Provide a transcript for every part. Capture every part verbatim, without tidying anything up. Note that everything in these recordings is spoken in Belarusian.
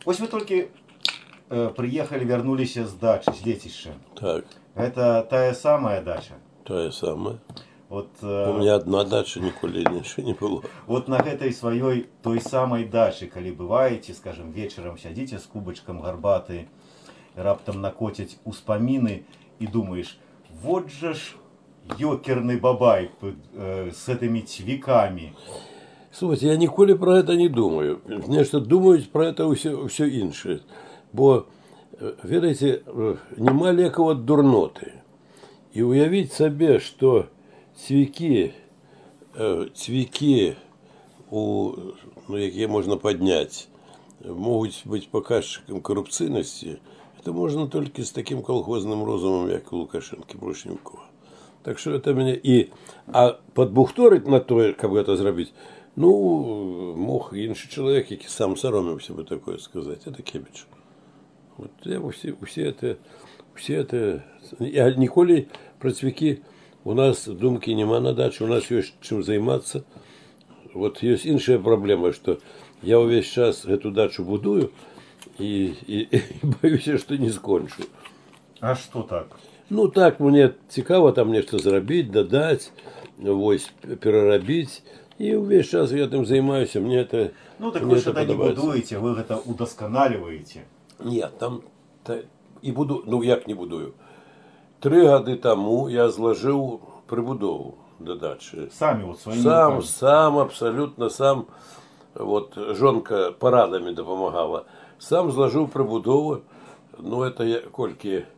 Вось вы толькі э, прыехалі, вярнуліся з дачы, з лецішча. Так. Гэта тая самая дача? Тая самая. Вот, э, У меня одна дача, ніколі іншай не было. Вот на гэтай сваёй той самай дачы, калі бываеце, скажем, вечарам сядзіце з кубачкам гарбаты, раптам накоцяць успаміны і думаеш, вот же ж ёкерный бабай э, с этими цвікамі. Слухайте, я ніколі про это не думаю. Нешта думаюць про это ўсё, ўсё іншае. Бо, ведаеце, нема лекаў ад дурноты. І уявіць сабе, што цвікі, цвікі, у, ну, якія можна падняць, могуць быць паказчыкам карупцыйнасці, это можна толькі з такім колхозным розумам, як у Лукашэнкі, больш ні ў кого. Так што это мяне і а падбухторыць на тое, каб гэта зрабіць, ну, мог іншы чалавек, які сам саромеўся бы такое сказаць, это Кебіч. Вот я усе, усе это, усе это, я ніколі пра цвікі. У нас думкі няма на дачы, у нас ёсць чым займацца. Вот ёсць іншая праблема, што я ўвесь час гэту дачу будую і, і, і баюся, што не скончу. А што так? Ну так, мне цікава там нешта зрабіць, дадаць, вось, перарабіць. І ўвесь час я тым займаюся, мне это Ну так вы ж гэта не будуеце, вы гэта удасканаліваеце. Не, там та, і буду, ну як не будую. Тры гады таму я злажыў прыбудову да дачы. Самі вот сваімі Сам, рукамі. сам, абсалютна сам. Вот жонка парадамі дапамагала. Сам злажыў прыбудову. Ну это я колькі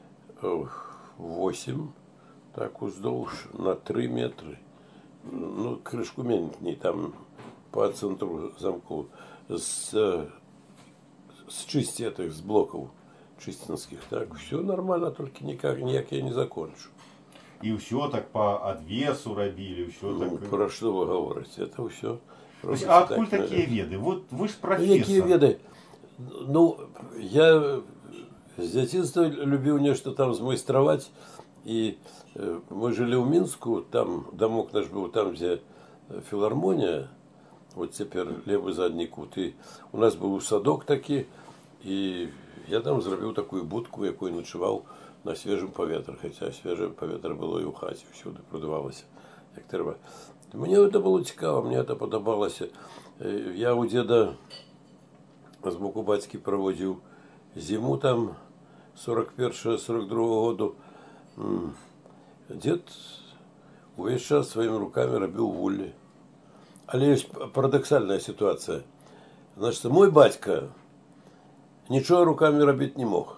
восемь, так уздоўж на тры метры. Ну, крышку меней там по центру замков. С, с чистетых, с блоков чистинских. Так, все нормально, только никак, никак я не закончу. И все так по адвесу рабілі, все ну, так. Про что вы говорите? Это все. А откуль так, такие веды? Вот вы ж профессор. Какие веды? Ну, я с детства любил нечто там змайстраваць. И э, мы жили в Минску, там домок наш был, там, где филармония, вот теперь левый задний кут. И у нас был садок таки, и я там зрабіў такую будку, якой ночевал на свежем поветрі, хотя свежее поветрі было и у хаті, всюди продавалося, як треба. Мне это было цікаво, мне это подобалося. Я у деда з боку бацькі проводил зиму там сорок першого сорок другого году. Дед увесь час своими руками робил вуллі. Але есть парадоксальная ситуация. Значит, мой батька ничего руками робить не мог.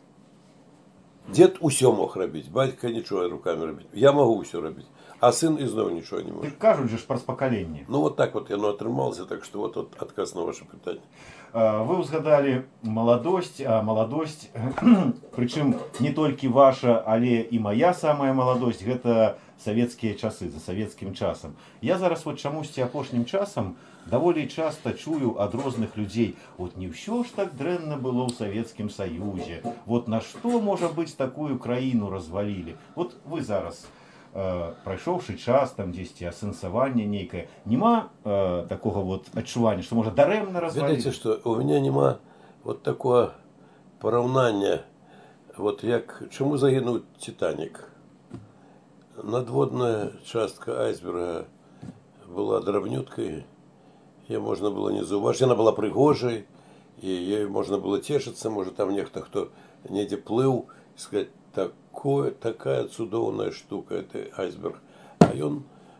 Дед усё мог робить, батька ничего руками робить. Я могу усё робить, а сын ізноў ничего не может. Так кажуть же ж праз пакаленне. Ну вот так вот яно атрымалася, так что вот, вот отказ на ваше пытанне. Вы узгадали маладосць, а маладосць, прычым не толькі ваша, але і моя самая маладосць, гэта савецкія часы, за савецкім часам. Я зараз вот чамусьці апошнім часам даволі часта чую ад розных людзей, вот не ўсё ж так дрэнна было ў Савецкім Саюзе, вот на што, можа быць, такую краіну развалілі. Вот вы зараз, э, прайшоўшы час, там дзесьці асэнсаванне нейкае, няма э, такога вот адчування, што можа дарэмна развалілі? Ведаеце, што у мяне няма вот такого параўнання, вот як, чаму загінуў Титаник? Надводная частка айсберга была драбнюткой, ее можно было не заўважыць, она была прыгожай, и ей можно было цешыцца, может там нехта, хто недзе плыў, и сказать, такое, такая цудоўная штука, это айсберг, а ён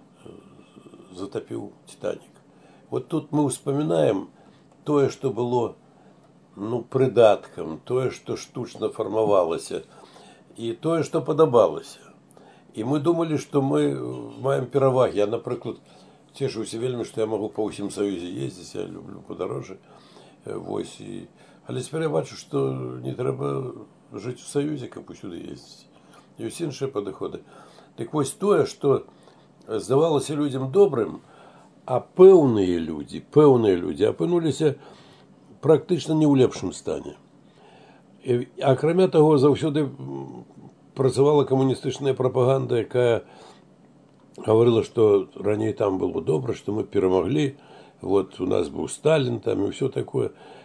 затопіў Титаник. Вот тут мы вспоминаем тое, что было, ну, прыдаткам, тое, что штучна фармавалася, и тое, что падабалася. И мы думали, что мы маем перавагі. Я, напрыклад, цешуся вельмі, што я могу по ўсім Саюзе ездзіць, я люблю падарожжы. Вось, і... Але цяпер я бачу, што не трэба жыць у Саюзе, каб усюды ездзіць. Ёсць іншыя падыходы. Так вось тое, што здавалася людзям добрым, а пэўныя людзі, пэўныя людзі апынуліся практычна не ў лепшым стане. І, акрамя таго, заўсёды працавала камуністычная прапаганда, якая говорила, что ранее там было добра, что мы перемогли, вот у нас был Сталин там и все такое.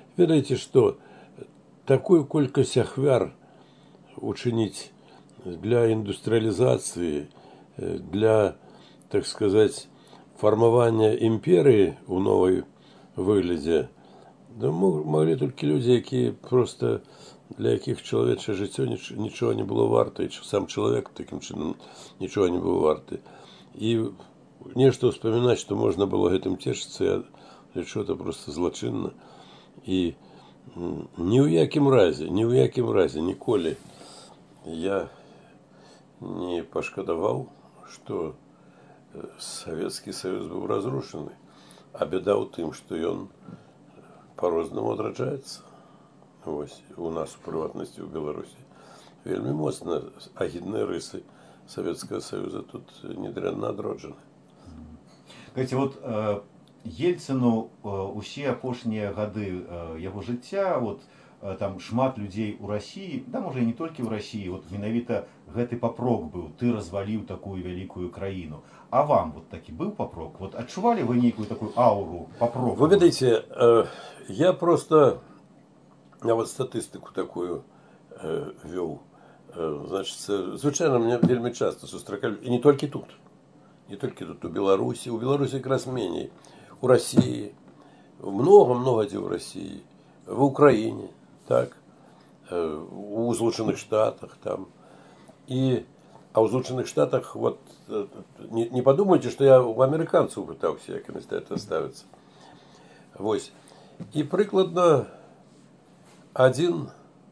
Ведаеце, што такую колькасць ахвяр учыніць для індустрыялізацыі, для, так сказаць, фармавання імперыі ў новай выглядзе, да маглі толькі людзі, якія проста для якіх чалавечае жыццё нічога не было варта, і сам чалавек такім чынам нічога не быў варты. І нешта ўспамінаць, што можна было гэтым цешыцца, я лічу, это проста злачынна. І ні ў якім разе, ні ў якім разе ніколі я не пашкадаваў, што Савецкі Саюз быў разрушаны, а бяда ў тым, што ён по-рознаму адраджаецца. Вось, у нас, у прыватнасці, ў Беларусі. Вельмі моцна агідныя рысы Савецкага Саюза тут недрэнна адроджаны. Кажаце, вот э, Ельцыну э, усе апошнія гады э, яго жыцця, вот, э, там шмат людзей у Расіі, да, можа, і не толькі ў Расіі, вот, менавіта гэты папрок быў, ты разваліў такую вялікую краіну. А вам вот такі быў папрок? Вот адчувалі вы нейкую такую ауру папроку? Вы ведаеце, э, я просто... Я вот статыстыку такую э, вёў. Э, значит, звычайно, мне вельмі часто сустракалі, і не толькі тут. Не толькі тут, у Беларусі. У Беларусі якраз меней. У Расіі. Много-много дзе ў Расіі. В Украіне. Так. Э, у Злучаных Штатах там. І, а ў Злучаных Штатах, вот, э, не, не подумайте, што я у амерыканцаў пытаўся, як яны это ставяцца. Вось. І прыкладна один,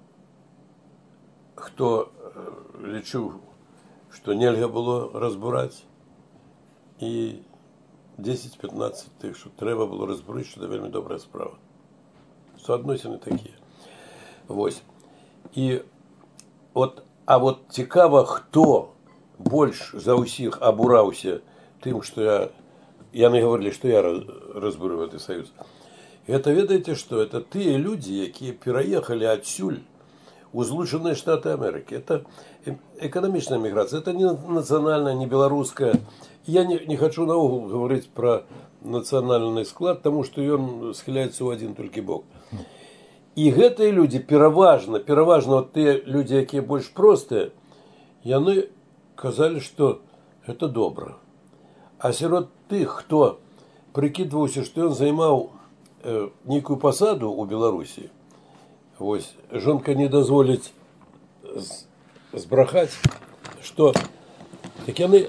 хто лічыў, што нельга было разбураць, і дзесяць-пятнаццаць тых, што трэба было разбурыць, што это вельмі добрая справа. Суадносіны такія. Вось. І от, а вот цікава, хто больш за ўсіх абураўся тым, што я, яны гаварылі, што я разбурыў гэты саюз. Это, ведаеце што, это тыя людзі, якія пераехалі адсюль у Злучаныя Штаты Амерыкі. Это эканамічная міграцыя, это не нацыянальная, не беларуская. Я не, не хочу наогул гаварыць пра нацыянальны склад, таму што ён схіляецца ў адзін толькі бок. І гэтыя людзі пераважна, пераважна вот тыя людзі, якія больш простыя, яны казалі, што гэта добра. А сярод тых, хто прыкідваўся, што ён займаў нейкую пасаду ў Беларусі, вось, жонка не дазволіць збрахаць, што так яны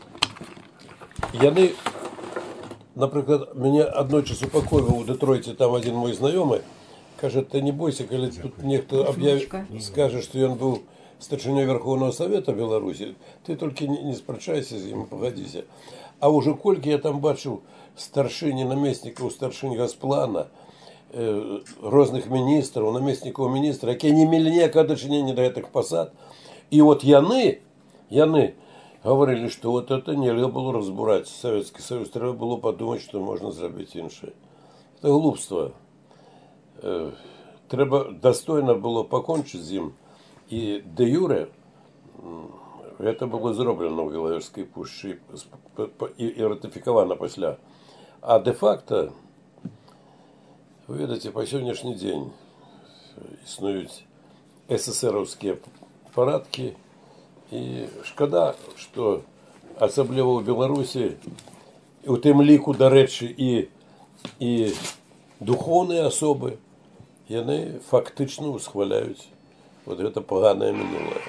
яны, напрыклад, мяне аднойчы супакойваў у Дэтройце там адзін мой знаёмы, кажа, ты не бойся, калі тут нехта аб'явіць, скажа, што ён быў старшынёй Верховнага Савета Беларусі, ты толькі не, не спрачайся з ім, пагадзіся. А ўжо колькі я там бачыў старшыні намеснікаў старшынь Газплана, э, розных міністраў, намеснікаў міністра, якія не мелі ніякага дачынення да гэтых пасад. І от яны, яны гаварылі, што вот это нельга было разбураць Савецкі Саюз, трэба было падумаць, што можна зрабіць іншае. Это глупства. Э, трэба дастойна было пакончыць з ім. І дэ юрэ гэта было зроблена ў Белавежскай пушчы і, і ратыфікавана пасля. А де-факто, вы ведаеце, па сённяшні дзень існуюць эсэсэраўскія парадкі, і шкада, што асабліва ў Беларусі, у тым ліку, дарэчы, і, і духоўныя асобы, яны фактычна ўсхваляюць вот гэта паганае мінулае.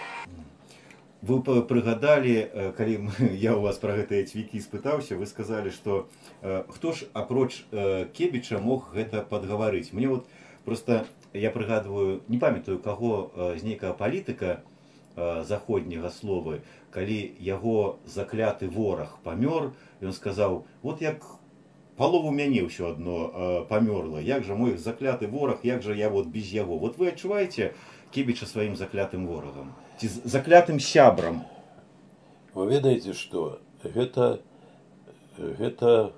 Вы прыгадалі, калі я у вас пра гэтыя цвікі спытаўся, вы сказалі, што э, хто ж апроч э, Кебіча мог гэта падгаварыць. Мне вот просто, я прыгадваю, не памятаю каго э, з нейкага палітыка э, заходняга словы, калі яго закляты вораг памёр, ён сказаў, вот як палову мяне ўсё адно э, памёрла, як жа мой закляты вораг, як жа я вот без яго. Вот вы адчуваеце Кебіча сваім заклятым ворагам? Ці заклятым сябрам? Вы ведаеце, што гэта, гэта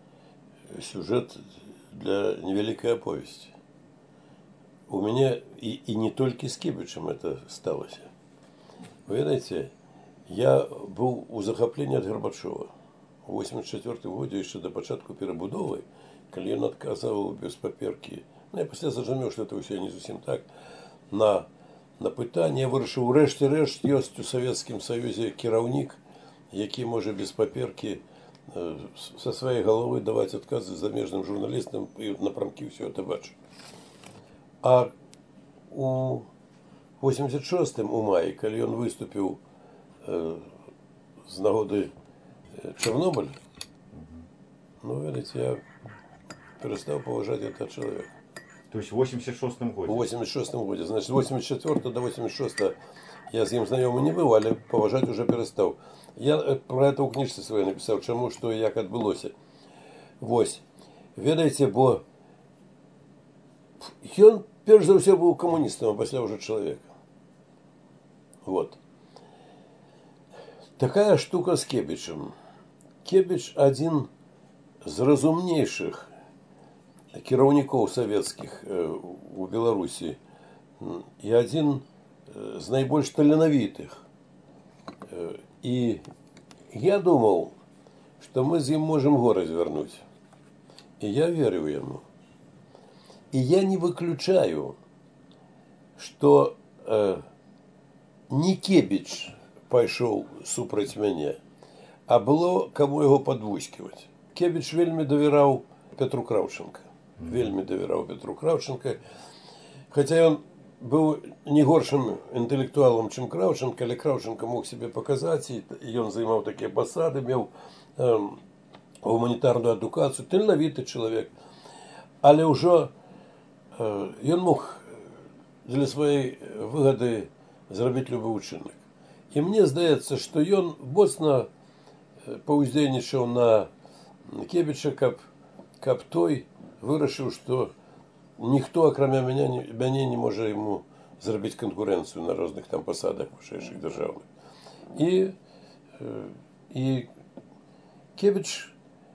сюжэт для невялікай аповесці. У мяне і, і не толькі з Кебічам это сталася. Вы ведаеце, я быў у захапленні ад Гарбачова. У восемьдесят четвёртым годзе, яшчэ да пачатку перабудовы, калі ён адказаў без паперкі Ну, я пасля зразумеў, што это ўсё не зусім так. На, на пытанне я вырашыў, урэшце рэшт ёсць у Савецкім Саюзе кіраўнік, які можа без паперкі э, са сваёй галавы даваць адказы замежным журналістам і напрамкі ўсё это бачу. А у восемьдесят шостым у маі, калі ён выступіў э, з нагоды Чорнобыля, ну, ведаеце, я перестал поважать этого человека. То есть в восемьдесят шостом году? В восемьдесят шостом году. Значит, с восемьдесят четвёртого до восемьдесят шостого я з ім знаёмы не быў, але поважать уже перестал. Я про это ў кніжцы сваёй написал, чаму, што і як адбылося. Вось. Ведаеце, бо ён перш за ўсё быў камуністам, а пасля уже чалавека. Вот. Такая штука з Кебічам. Кебіч адзін з разумнейшых кіраўнікоў савецкіх у Беларусі і адзін з найбольш таленавітых. І я думаў, што мы з ім можам горы звярнуць. І я верыў яму. І я не выключаю, што э, не Кебіч пайшоў супраць мяне, а было каму яго падвузківаць. Кебіч вельмі давяраў Петру Краўченка. Вельмі давяраў Петру Краўченка. Хаця ён быў не горшым інтэлектуалам, чым Краўченка, але Краўченка мог себе паказаць, і ён займаў такія пасады, меў э, гуманітарную адукацыю, таленавіты чалавек. Але ўжо э, ён мог для сваёй выгады зрабіць любы ўчынак. І мне здаецца, што ён моцна паўздзейнічаў на Кебіча, каб, каб той вырашыў, што ніхто, акрамя мяне, мяне не можа яму зрабіць канкурэнцыю на розных там пасадах вышэйшых дзяржаўных. І, і Кебіч,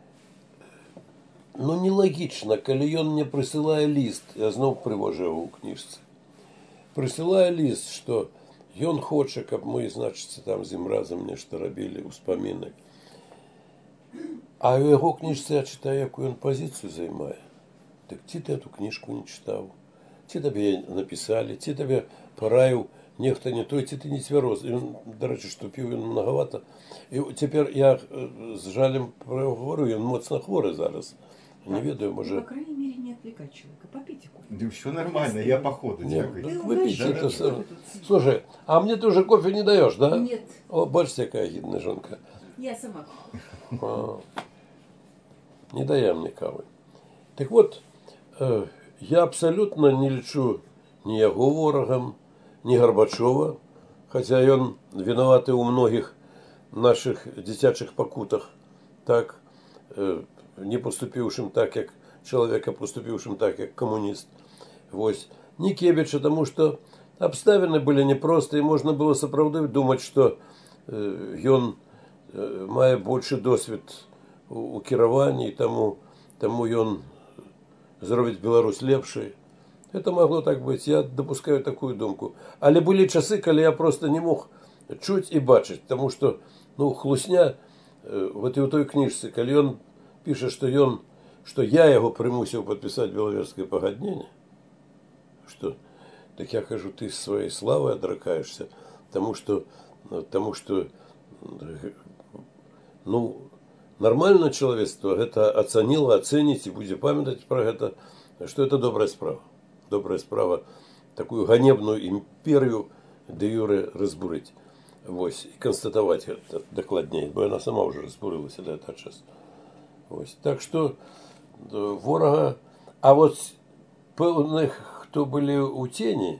ну, нелагічна, калі ён мне прысылае ліст, я зноў прывожу яго ў кніжцы, прысылае ліст, што ён хоча, каб мы, значыцца, там з ім разам нешта рабілі, успаміны. А ў яго кніжцы я чытаю, якую ён пазіцыю займае. Так ці ты эту кніжку не чытаў, ці табе напісалі, ці табе параіў нехта не той, ці ты не цвярозы. Ён, дарэчы, што піў ён многавата. І цяпер я з жалем пра яго говорю, ён моцна хворы зараз. Не ведаю, можа... По крайней мере, не отвлекать человека. Попейте кофе. Да все нормально, я по ходу. Выпейте это сразу. Слушай, а мне ты уже кофе не даешь, да? Нет. О, бачите, какая гидная жонка. Я сама. А, не дая мне кавы. Так вот, э, я абсолютно не лічу ни яго ворагам, ни Горбачова, хотя ён виноваты у многих наших дзіцячых пакутах, так, э, не поступіўшым так, як чалавека, поступіўшым так, як камуніст. Вось. Не Кебіча, тому что абставіны былі непростыя, і можна было сапраўды думаць, што э, ён э, мае большы досвед у, у кіраванні, таму, таму ён зробіць Беларусь лепшай. Это могло так быць, я допускаю такую думку. Але былі часы, калі я просто не мог чуць і бачыць, таму што, ну, хлусня, э, вот і ў той кніжцы, калі ён піша, што ён, што я яго прымусіў падпісаць белавежскае пагадненне, што, так я кажу, ты з сваёй славы адракаешься, таму што, таму што, ну, нармальное чалавецтва гэта ацаніла, ацэніць і будзе памятаць пра гэта, што это добрая справа. Добрая справа такую ганебную імперію де юре разбурыць. Вось, і канстатаваць гэта дакладней, бо яна сама ўжо разбурылася да гэтага часу. Вось. Так што ворага, а вот пэўных, хто былі ў цені,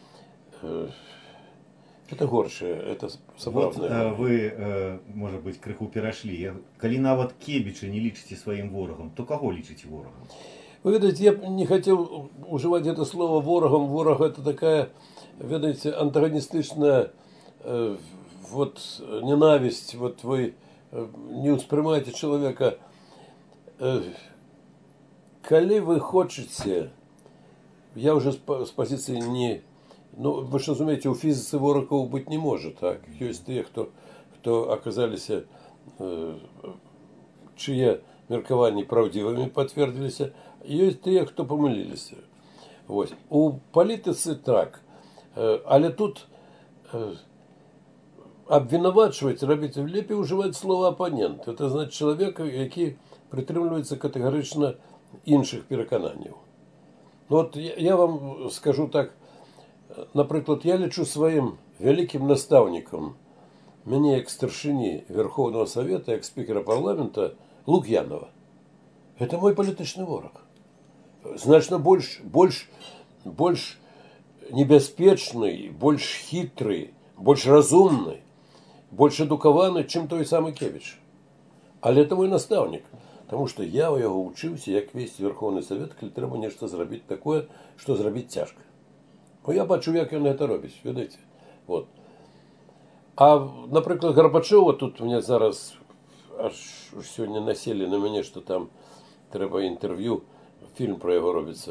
это горшае, это сапраўднае. Вот, вы, можа быць, крыху перашлі. Калі нават Кебіча не лічыце сваім ворагам, то каго лічыце ворагам? Вы ведаете, я не хотел уживать это слово ворогом. Ворог это такая, ведаете, антагонистичная э, вот ненависть. Вот вы э, не успрымаете человека. Э, коли вы хочете, я уже с, с позиции не... Ну, вы же разумеете, у физицы ворогов быть не может. Так? Есть те, кто, кто оказались, э, чьи меркаванні правдивыми подтвердились. Есть те, кто помылились. Ось. У політиці так. Е, Але тут е, обвинувачувати, робити ліпі вживати слово опонент. Це значить чоловік, який притримується категорично інших переконань. Ну, от я, я вам скажу так, наприклад, я лічу своїм великим наставником, мені як старшині Верховного Совета, як спікера парламента Лук'янова. Это мой політичний ворог. Значно больше, больше, больше небеспечный, больше хитрый, больше разумный, больше едукований, чим той самий Кевич. Але це мій наставник. Тому що я у його вчився, як весь Верховний Совет, коли треба нечто зробити таке, що зробити тяжко. Бо я бачу, як він це робить, видите? Вот. А, наприклад, Горбачова, тут у мене зараз аж сьогодні насіли на мене, що там треба інтерв'ю, фільм про його робиться.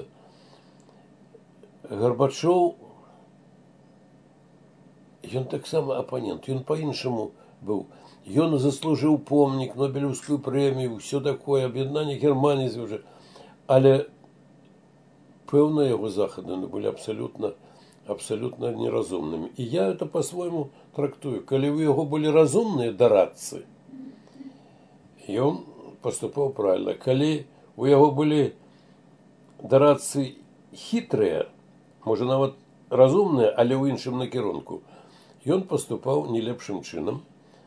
Горбачов, він так само опонент, він по-іншому був. Ён заслужив помнік, Нобелівську премію, все таке, об'єднання Германії вже. Але певно його заходи були абсолютно, абсолютно нерозумними. І я це по-своєму трактую. Коли у його були розумні дорадці, він поступав правильно. Коли у його були дорадці хитрі, може навіть розумні, але в іншому накерунку, він поступав не ліпшим чином.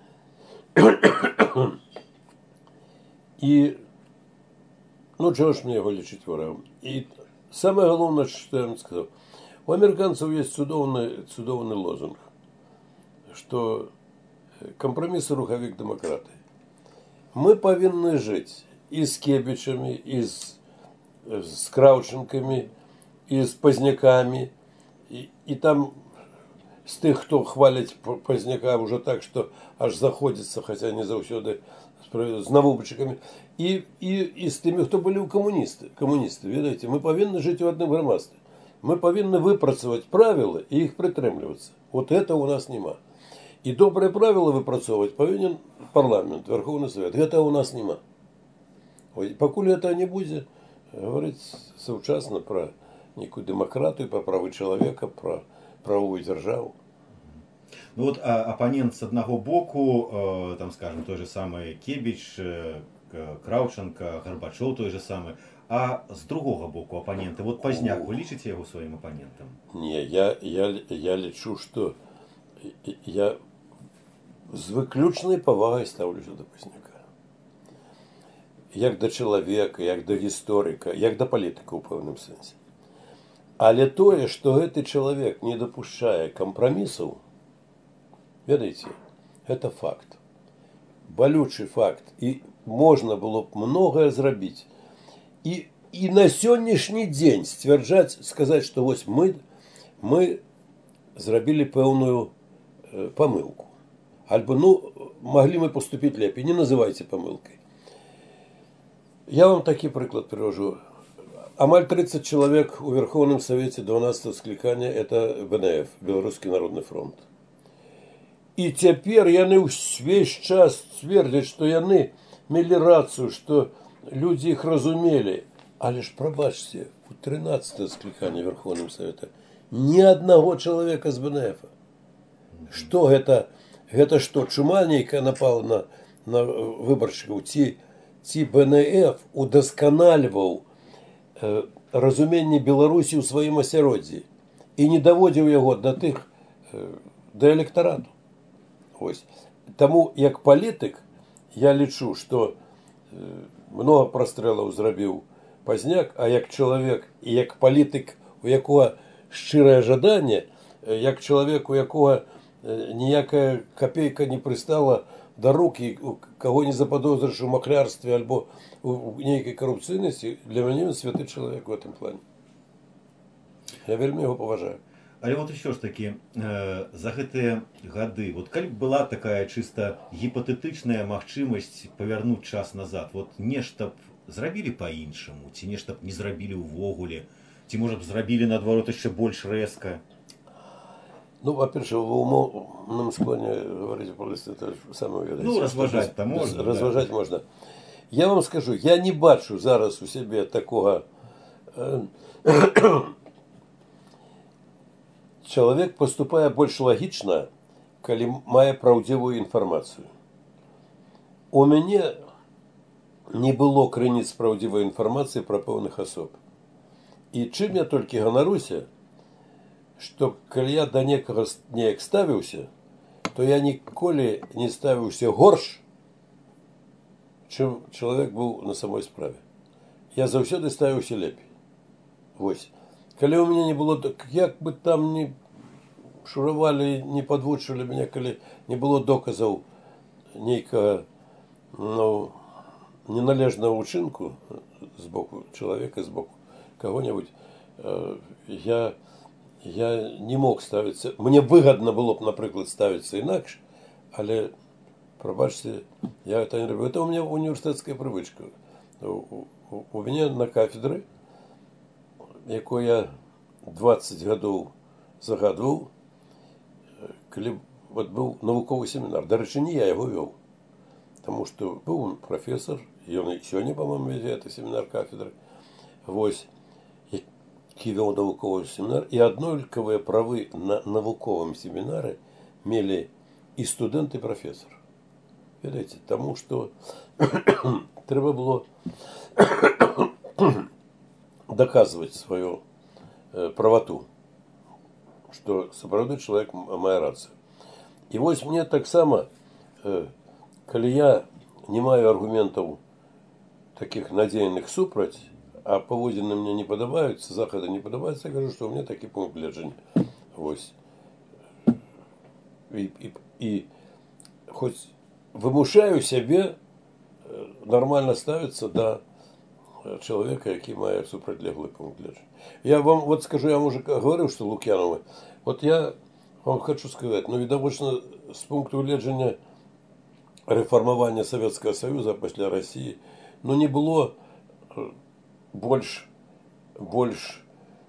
І, ну, чого ж мені його лічити ворогом? І саме головне, що я вам сказав, у американців є чудовний, чудовний лозунг, що компроміс – руховик демократії. Ми повинні жити і з Кебічами, і з, з Кравченками, і з Позняками, і, і там з тих, хто хвалить Позняка вже так, що аж заходиться, хоча не завсюди, з навубчиками, і, і, і з тими, хто були комуністи. комуністи. Видите, ми повинні жити в одному громадстві. Ми повинні випрацювати правила і їх притримуватися. От це у нас нема. І добре правила випрацьовувати повинен парламент, Верховний Совет. Це у нас нема. Покуль це не буде, говорити совчасно про некую демократію, про права чоловіка, про правовую державу. Ну вот а, оппонент с одного боку, э, там, скажем, той же самый Кебич, э, Кравченко, Горбачев той же самый, а с другого боку оппоненты. Вот Позняк, вы лічите его своим оппонентом? Не, я, я, я лічу, що я з виключною повагою ставлюся до Позняка. Як до чоловіка, як до історика, як до політика у певному сенсі. Але тое, што гэты чалавек не дапушчае кампрамісаў, ведаеце, гэта факт. Балючы факт. І можна было б многае зрабіць. І, і на сённяшні дзень сцвярджаць, сказаць, што вось мы, мы зрабілі пэўную э, памылку. Альбо, ну, маглі мы паступіць лепей. Не называйце памылкай. Я вам такі прыклад прывяжу. Амаль тридцать человек у Верховном Совете дванадцатого скликания – это бэ эн эф, Белорусский народный фронт. И теперь яны весь час твердят, что яны мели рацию, что люди их разумели. Але ж, пробачьте, у тринадцатого скликания Верховного Совета ни одного человека с бэ эн эф. Что это? Это что, чумальненько напало на, на выборщиков? Ці, ці бэ эн эф удоскональвал разуменне Беларусі ў сваім асяроддзі і не даводзіў яго да тых, да электарату. Ось. Таму, як палітык, я лічу, што многа прастрэлаў зрабіў Позняк, а як чалавек і як палітык, у якога шчырае жаданне, як чалавек, у якога ніякая капейка не прыстала да рук, і каго не заподозрыш у махлярстве альбо у нейкай карупцыйнасці, для мяне ён святы чалавек в этом плане. Я вельмі яго паважаю. Але вот еще ж таки, э, за гэтыя гады, вот калі б была такая чыста гіпатэтычная магчымасць павярнуць час назад, вот нешта б зрабілі па-іншаму, ці нешта б не зрабілі ўвогуле, ці можа б зрабілі наадварот яшчэ больш рэзка? Ну, во-первых, в умовном склоне говорить просто это самое вероятное. Ну, разважать-то можно. Разважать да. можно. Я вам скажу, я не бачу зараз у себе такого э, чалавек паступае больш лагічна, калі мае праўдзівую інфармацыю. У мяне не было крыніц праўдзівай інфармацыі пра пэўных асоб. І чым я толькі ганаруся, што калі я да некага неяк ставіўся, то я ніколі не ставіўся горш, чым чалавек быў на самой справе. Я заўсёды ставіўся лепей. Вось. Калі ў мяне не было, як бы там не шуравалі, не падвучвалі мяне, калі не было доказаў нейкага, ну, неналежнага ўчынку з боку чалавека, з боку каго-небудзь, я, я не мог ставіцца. Мне выгадна было б, напрыклад, ставіцца інакш, але, прабачце, я это не люблю. Это у меня універсітэцкая прывычка. У, у, у мяне на кафедры, якой я дваццаць гадоў загадваў, калі вот быў навуковы семінар. Дарэчы, не я яго вёў. Таму што быў прафесар, ён і сёння, па-моему, вядзе гэты семінар кафедры. Вось, які вёў навуковы семінар, і аднолькавыя правы на навуковым семінары мелі і студэнт, і прафесар. Ведаеце, таму што трэба было доказывать свою э, правоту, что сапраўды чалавек мае рацыю. І вось мне таксама, э, калі я не маю аргументаў таких надзейных супраць, а паводзіны мне не падабаюцца, захады не падабаюцца, я кажу, што ў мяне такі пункт гледжання. Вось. І, і, і хоць вымушаю сябе нормально ставіцца да человека, який мае супрацьлеглый пункт гледжання. Я вам вот скажу, я уже говорил, что Лукьяновы. Вот я вам хочу сказать, ну, відавочна, с пункту гледжання реформования Советского Союза после России, ну, не было больш, больш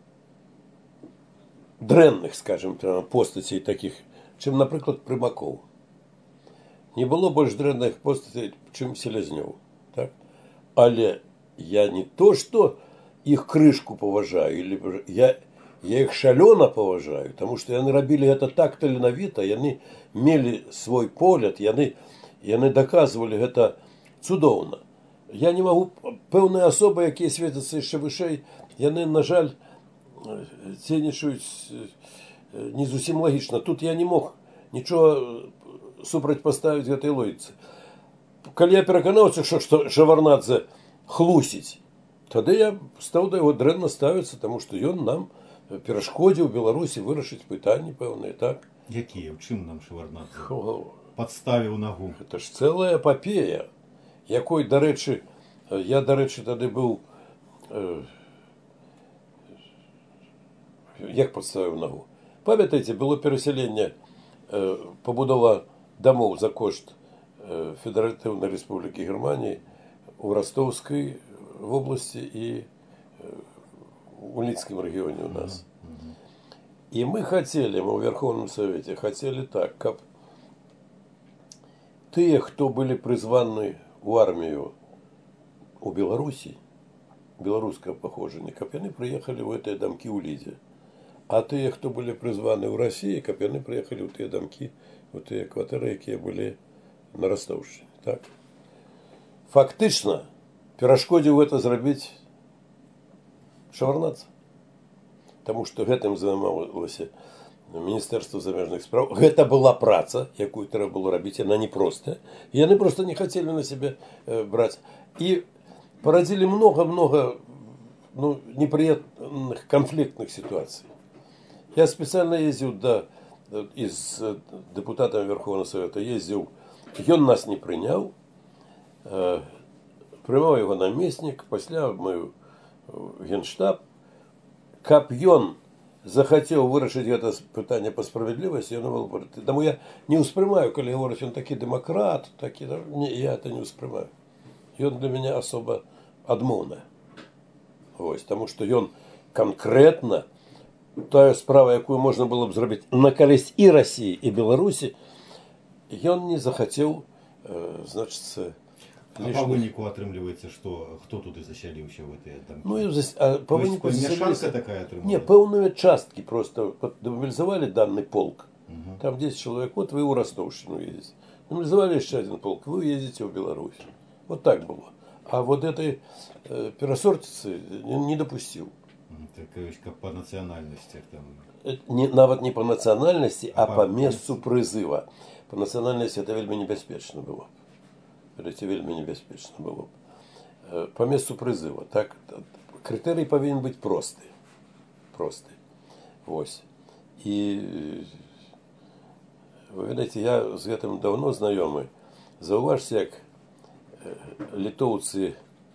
дрэнных, скажем, постацей таких, чым, напрыклад, Прымакоў. Не было больш дрэнных постацей, чым Селязнёў. Так? Але я не то, что их крышку поважаю, или я, я их шалёна поважаю, потому что яны рабілі гэта так таленавіта, яны мелі свой погляд, яны, яны доказывали гэта цудоўна. Я не могу, пэўныя асобы, якія свецяцца яшчэ вышэй, яны, на жаль, дзейнічаюць не зусім лагічна. Тут я не мог нічого супрацьпаставіць гэтай логіцы. Калі я пераканаўся, што, што Шаварнадзе хлусіць, тады я стаў да яго дрэнна ставіцца, таму што ён нам перашкодзіў Беларусі вырашыць пытанні пэўныя, так? Якія? У чым нам Шаварнадзе падставіў нагу? Гэта ж цэлая эпапея, якой, дарэчы, я, дарэчы, тады быў, э, як падставіў нагу? Памятаеце, было перасяленне, э, пабудова дамоў за кошт э, Федератыўнай Рэспублікі Германії у Ростовской области и в Улицком регионе у нас. Mm-hmm. И мы хотели, мы в Верховном Совете хотели так, как те, кто были призваны в армию у Беларуси, белорусского походження, как они приехали в эти домки у Лиде. А те, кто были призваны в России, как они приехали в те домки, в те квартиры, которые были на Ростовщине. Так? Фактично, перашкодзіў гэта зрабіць Шаварнадзе. Таму што гэтым займалася Міністэрства замежных спраў. Гэта была праца, якую трэба было рабіць, яна непростая. І яны проста не хацелі на сябе э, браць. І парадзілі многа-многа ну, непрыемных канфліктных сітуацый. Я спецыяльна ездзіў да, і з дэпутатам Верховного Совета ездзіў. Ён нас не прыняў. Э, Прымаў яго намеснік, пасля мы генштаб. Каб ён захацеў вырашыць гэта пытанне па справядлівасці, ён был проти. Таму я не ўспрымаю, калі гавораць, ён такі дэмакрат, такі, не, я это не ўспрымаю. Ён для мяне асоба адмоўная. Вось, таму што ён канкрэтна тая справа, якую можна было б зрабіць на карысць і Расіі, і Беларусі, ён не захацеў, э, значыцца, А по выніку атрымліваецца, што хто туды засяліўся ў гэтыя дамкі? Ну, і зас- а по выніку Мешанка засялілися- такая атрымалась? Не, пэўныя часткі просто вот демобилизовали данный полк. Мгм. Там десять человек, вот вы у Ростовщину едете. Демобилизовали еще один полк, вы едете в Беларусь. Вот так было. А вот этой э, пересортицы не, не допустил. М, Так, э, как по национальности там. Это не, нават не по национальности, а, А по, по месту призыва. По национальности это вельми небезпечно было. Это вельми небезпечно было. Э, По месту призыва. Так, критерий повинен быть простый. Простый. Вось. И вы ведаеце, я з гэтым давно знаёмы. Заўважце, як э, літоўцы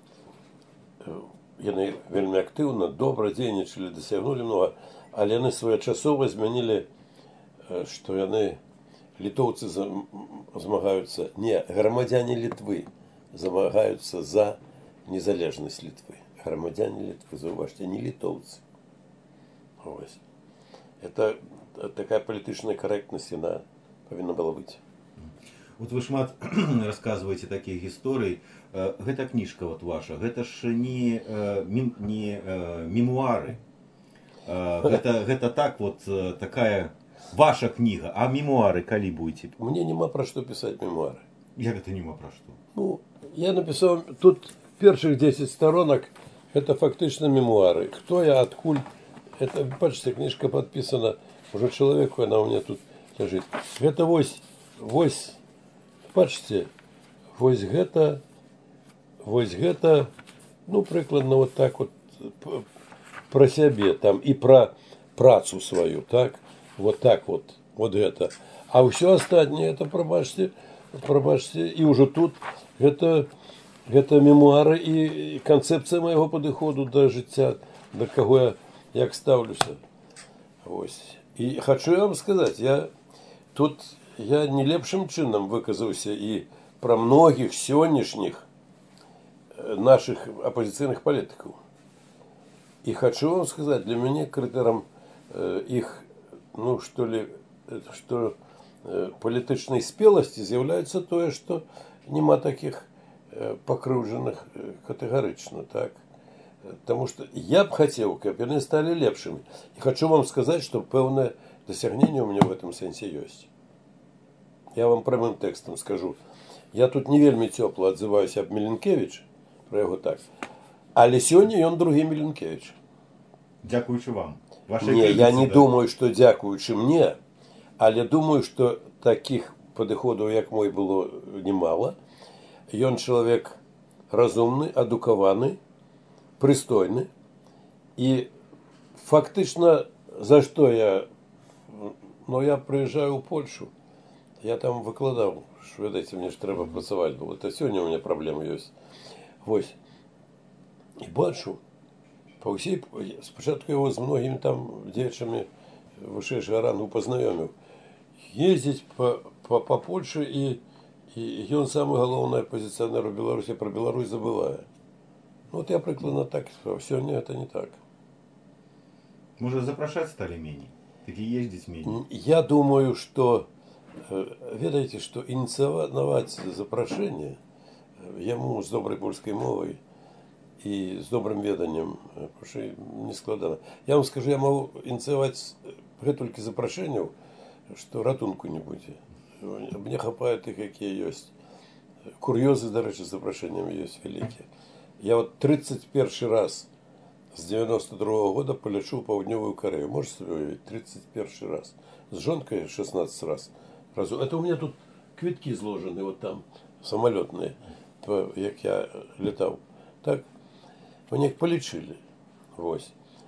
э, яны вельмі актыўна, добра дзейнічалі, дасягнулі многа, але яны своечасова змянілі, э, што яны літоўцы зам- змагаюцца, не, грамадзяне Літвы змагаюцца за незалежнасць Літвы. Грамадзяне Літвы, заўважце, не літоўцы. Вось. Это э, такая палітычная карэктнасць, яна павінна была быць. Вот вы шмат рассказываете таких гісторый. Э, Гэта кніжка вот ваша, гэта ж не, э, мем- не э, мемуары. Э, Гэта, гэта так вот э, такая ваша кніга. А мемуары калі будете? Мне няма пра што пісаць мемуары. Як гэта нема пра што? Ну, я написал, тут первых десять сторонок, это фактично мемуары. Кто я, откуль, это, бачите, книжка подписана уже человеку, она у меня тут лежит. Это вось, вось, бачите, вось гэта, вось гэта, ну, прикладно вот так вот п- про себе там и про працу свою, так, вот так вот, вот это. А все остальное, это, пробачьте, пробачьте, и уже тут, это, это мемуары и, и концепция моего подходу до життя, до кого я, як ставлюся. Ось. И хочу вам сказать, я тут я не лепшим чином выказался и про многих сегодняшних э, наших оппозиционных политиков. И хочу вам сказать, для меня критером э, их, ну что ли, э, что э, політичної спілості з'являється те, що нема таких э, покружених э, категорично, так? Потому что я бы хотел, чтобы они стали лепшими. И хочу вам сказать, что певное досягнение у меня в этом сенсе есть. Я вам прямым текстом скажу. Я тут не вельми тепло отзываюсь об Міленкевич, про його так. Але сьогодні він другий Міленкевич. Дякуючи вам. Вашій Не, я критиці, не да. думаю, що дякуючи мені, але думаю, що таких підходів, як мой, було немало. Він чоловік розумний, адукований, пристойний. І фактично, за що я, ну, я приїжджаю в Польщу, я там викладав, що, видите, мені ж треба працювати було. Та сьогодні у мене проблеми є. Ось. І бачу, по всій, спочатку його з многими там діячами вищого рангу познайомив. Їздить по, по, по Польщі і, і він самий головний опозиціонер у Білорусі, про Білорусь забуває. Ну, от я прикладно так сказав, сьогодні це не так. Може, запрошати стали менее? Такі їздять менее? Я думаю, что, ведаете, что инициировать запрошение ему с доброй польской мовой и с добрым веданием не складано. Я вам скажу, я могу инициировать только запрошение, что ратунку не будете. Мне хапают их, какие есть. Курьезы, до речи, с запрошением есть великие. Я вот тридцать первый раз с девяносто другого года полечу в Паўднёвую Корею. Можете себе уявить? тридцать первый раз. С жонкой шестнадцать раз. Разу. Это у меня тут квитки изложены вот там, самолетные, як я летал. Так, мне их полечили. Вось.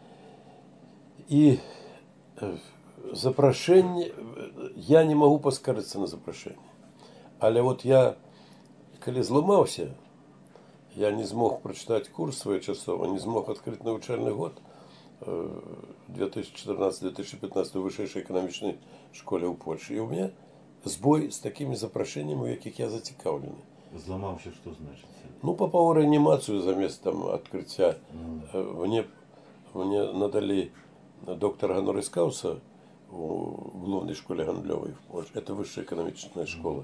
И запрошение, я не могу поскаржиться на запрошение. Але вот я, коли зламався, я не змог прочитать курс своечасово, не змог открыть навчальный год две тысячи четырнадцатый - две тысячи пятнадцатый в высшей экономичной школе у Польши. И у меня сбой с такими запрошениями, у яких я зацікавлений. Зламався, що значить? Ну, попав у реанімацію замість там відкриття. Mm. Мне, мне надали доктора Ганорис Кауса в головной школе Гандлевой в Польше. Это высшая экономичная школа.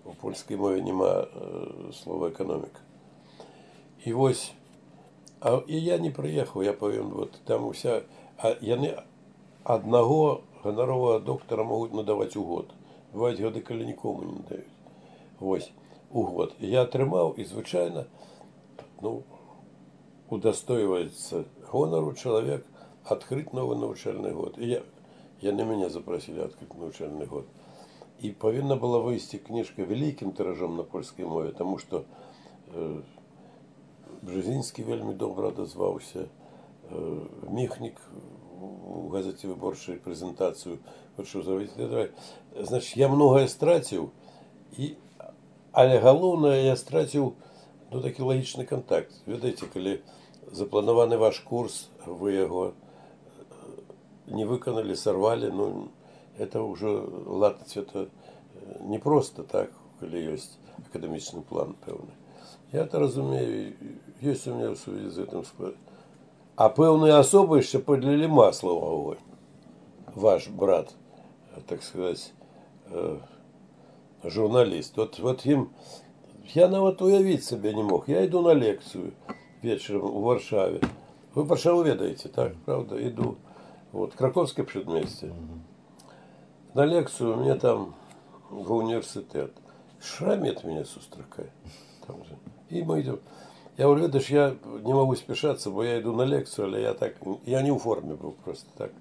У польскай мове няма слова эканоміка. І вось, а і я не прыехаў, я павінен, вот там уся, а яны аднаго ганаровага доктара могуць надаваць у год. Бываюць гады, калі нікому не надаюць. Вось, у год. І я атрымаў, і звычайна, ну, удастойваецца гонару чалавек адкрыць новы навучальны год. І я, яны мяне запрасілі адкрыць навучальны год. І павінна была выйсці кніжка вялікім тыражом на польскай мове, таму што э, Бжезінскі вельмі добра адазваўся, э, Міхнік у газеце выборчай прэзентацыю пачаў зрабіць. Значыць, я многае страціў, і, але галоўнае, я страціў, ну, такі лагічны контакт. Ведаеце, калі запланаваны ваш курс, вы яго не выканалі, сорвали, ну, это ўжо ладаць, это не проста так, калі ёсць акадэмічны план пэўны. Я это разумею, ёсць у меня ў сувязі з гэтым склад. А пэўныя асобы яшчэ падлілі масла ў агонь. Ваш брат, так сказать, э, журналіст. Вот, вот ім, я нават уявіць сабе не мог. Я іду на лекцыю вечером у Варшаве. Вы Варшаву ведаеце, так, правда? Іду. Вот, Краковское предместье. На лекцию мне там в университет. Шрамет меня сустракает. Там же. И мы идем. Я говорю, видишь, я не могу спешаться, бо я иду на лекцию, але я так, я не в форме был, просто так.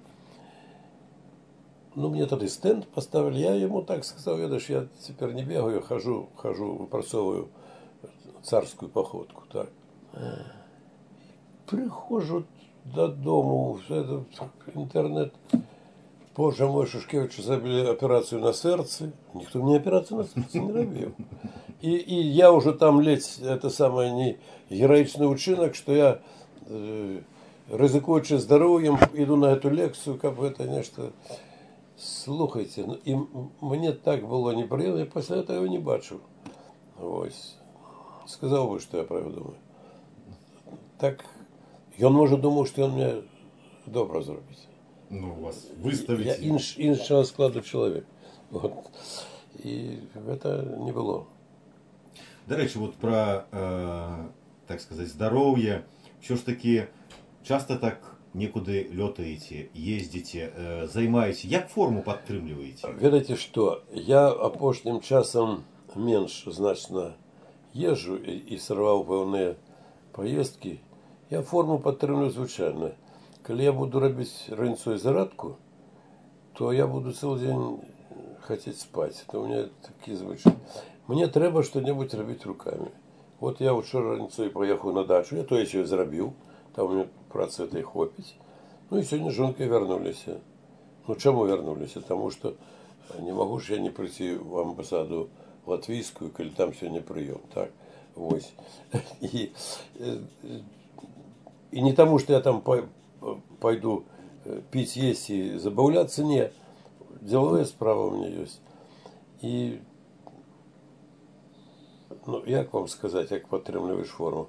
Ну, мне тогда стенд поставили, я ему так сказал, видишь, я теперь не бегаю, хожу, хожу, выпрацовываю царскую походку, так. Прихожу додому, этот интернет. Боже мой, Шушкевичу забили операцию на сердце. Никто мне операцию на сердце не робил. И, и я уже там ледь, это самое не героичный учинок, что я, э, ризикуючи здоровьем, иду на эту лекцию, как бы это нечто. Слухайте, ну, и мне так было неприятно, я после этого его не бачу. Ось. Сказал бы, что я про его думаю. Так, и он может думать, что он мне добро зробить. Ну, вас выставить. Я инш, іншого складу человек. Вот. И это не было. До речі, от про, е, так сказати, здоров'я, що ж таки, часто так некуди льотаєте, їздите, е, займаєтесь, як форму підтримуєте? Ведаеце что, я апошнім часам менш значна езжу і, і сарваў пэўныя поездки. Я форму падтрымліваю звычайна. Калі я буду рабіць раніцой зарадку, то я буду цэлы дзень хацець спаць. Это у меня такі звычай. Мне трэба што-небудзь рабіць руками. Вот я учора раніцой паехаў на дачу, я тое сёе зрабіў, там у меня працы этой хопіць. Ну і сёння з жонкай вярнуліся. Ну чаму вярнуліся? Таму што не магу ж я не прыйти в амбасаду латвійскую, калі там сёння прыём, так? Вось. І, і не таму, што я там пойду пить, есть и забавляться, не. Деловая справа у меня есть. И, ну, як вам сказать, як падтрымліваеш форму?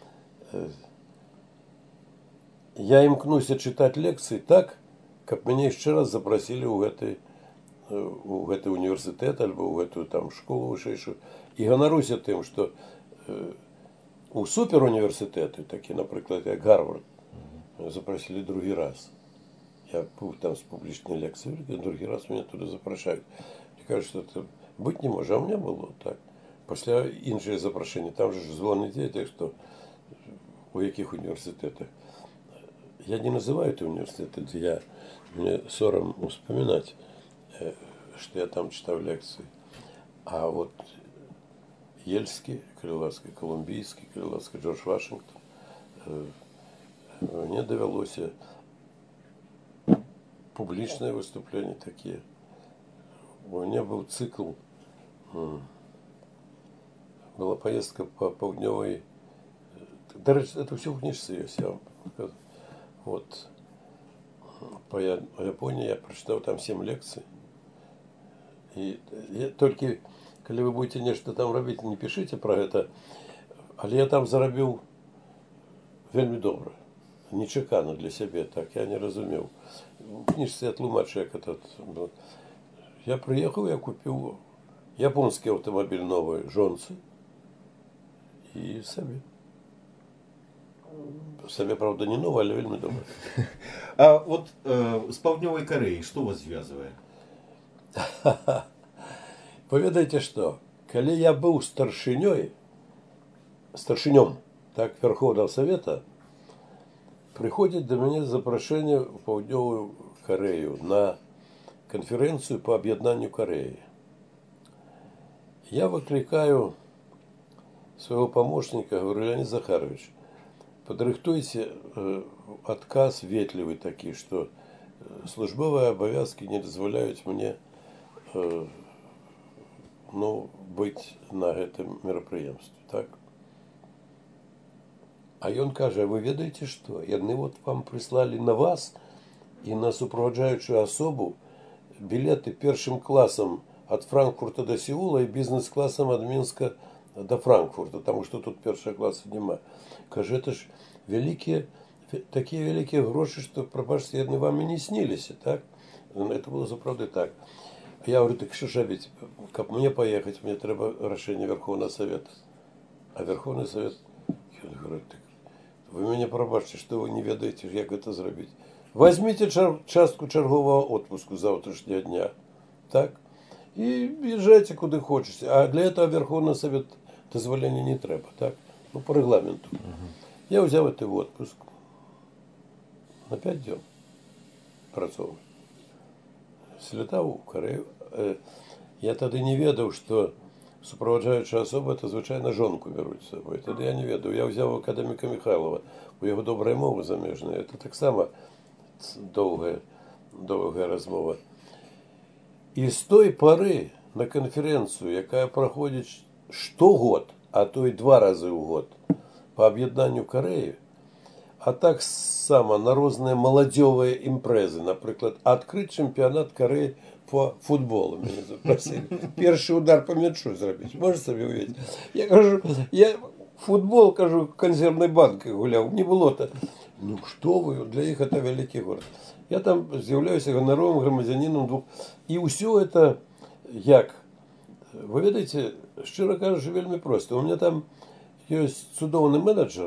Я імкнуся читать лекции так, каб мяне яшчэ раз запросили ў гэты, у гэты універсітэт альбо ў гэтую там школу вышэйшую. І ганаруся тым, што э, у суперуніверсітэты, такі, напрыклад, як Гарвард, запросили другі раз. Я был там с публичной лекцией, другий раз меня туда запрашивают. Мне кажется, это быть не может. А у меня было так. После іншее запрошение, там же звоны дети, что у яких университетах. Я не называю это университеты, я, мне сором вспоминать, что я там читал лекции. А вот Ельский, Крылатский, Колумбийский, Крылатский, Джордж Вашингтон, мне довелось публичные выступления такие. У меня был цикл, была поездка по Паўднёвай. Это все в книжце есть, я вам покажу. Вот. По Японии я прочитал там семь лекций. И я, только, когда вы будете нечто там робить, не пишите про это. Але я там заробил вельми добро. Нечакано для себя, так, я не разумел. В книжце я тлумачу, як этот был. Я приехал, я купил японский автомобиль новый, жонцы и себе. Себе, правда, не новый, але вельми добрый. А от е, з Паўднёвай Карэі што вас звязвае? Поведайте что, коли я был старшиней, старшинем, так, Верховного Совета, приходит до меня запрошение в Паўднёвую Корею на конференцию по объединению Кореи. Я выкликаю своего помощника, говорю: Леонид Захарович, подрыхтуйте э, отказ ветливый такие, что службовые обовязки не дозволяют мне э, ну, быть на этом мероприемстве, так? А ён каже: вы ведаете что? Яны вот вам прислали на вас и на супроводжающую особу билеты первым классом от Франкфурта до Сеула и бизнес-классом от Минска до Франкфурта, потому что тут первого класса нема. Каже, это ж великие, такие великие гроши, что, пробачьте, яны вам и не снились, так? Это было заправды так. Я говорю: так що ж робити? Как мне поехать, мне треба решение Верховного Совета. А Верховный Совет, я говорю: так вы меня пробачьте, что вы не ведаете, как это сделать. Возьмите чар, частку чергового отпуску завтрашнего дня, так? И езжайте куда хотите. А для этого Верховный Совет дозволения не треба, так? Ну, по регламенту. Угу. Я взял это в отпуск на пять дней працовый. Слетав у Корею. Я тоді не ведав, що супроводжаюча особа, то, звичайно, жонку беруть з собою. Тоді я не ведав. Я взяв академіка Михайлова, у його доброї мови заміжної. Це так само довга, довга розмова. І з тої пори на конференцію, яка проходить штогод, а то й два рази в год, по об'єднанню Кореї, а так само на різні молодіжні імпрези, наприклад, відкрити чемпіонат Кореї по футболу, мене запросили. Перший удар по м'ячу зробити. Можете собі уявити? Я кажу, я футбол, кажу, в консервній банці гуляв, не було то. Ну, що ви, для них це великий город. Я там з'являюся гоноровим громадянином двох. І все це, як? Ви видите, щиро кажучи, вельми просто. У мене там є цудовний менеджер,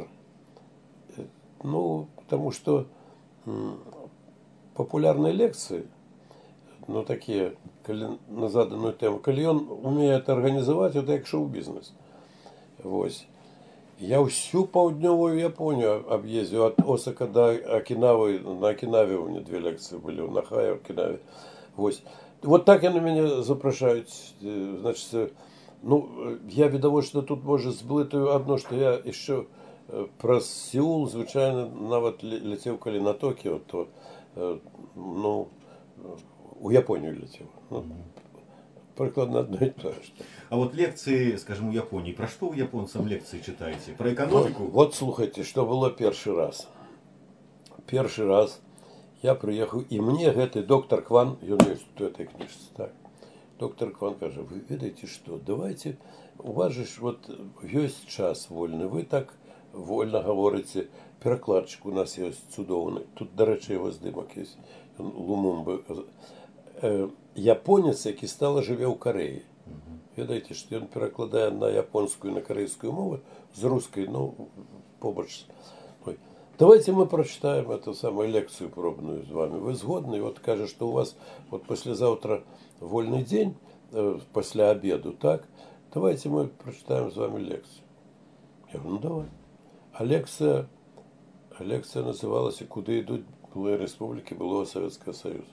ну, потому что м, популярные лекции, ну, такие, коли на заданную тему, коли он умеет организовать, это как шоу-бизнес. Вот. Я всю Паўднёвую Японию объездил, от Осака до Окинавы. На Окинаве у меня две лекции были, в Нахае, в Окинаве. Вот. Вот так они меня запрошают. Значит, ну, я видовой, что тут может сблитую одно, что я еще про Сеул, звичайно, навіть летів, коли на Токіо, то, ну, у Японію летів. Ну, прикладно одно і те ж. А вот лекции, скажем, у Японии, про что вы японцам лекции читаете? Про экономику? Вот, вот слухайте, что было первый раз. Первый раз я приехал, и мне гэты доктор Кван, ён ёсць у этой книжцы, так, доктор Кван каже: вы ведаете что, давайте, у вас же вот есть час вольный, вы так вольно говорите, перекладчик у нас є цудовний, тут, до речі, його здимок є, Лумумби. Е, японець, який стало живе у Кореї. Угу. Видите, що він перекладає на японську і на корейську мову, з русської, ну, побач. Ой. Давайте мы прочитаем эту самую лекцию пробную с вами. Вы сгодны? Вот каже, что у вас вот послезавтра вольный день, э, после обеду, так? Давайте мы прочитаем с вами лекцию. Я говорю: ну давай. А лекция, а лекция называлась «Куди йдуть були республіки былого Советского Союза».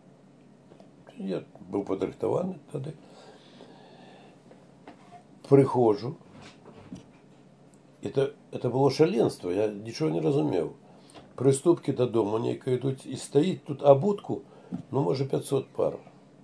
Я був подрихтований тоді. Приходжу. Это, это було шаленство, я нічого не розумів. Приступки додому нейко йдуть, і стоїть тут обутку, ну, може, п'ятсот пар.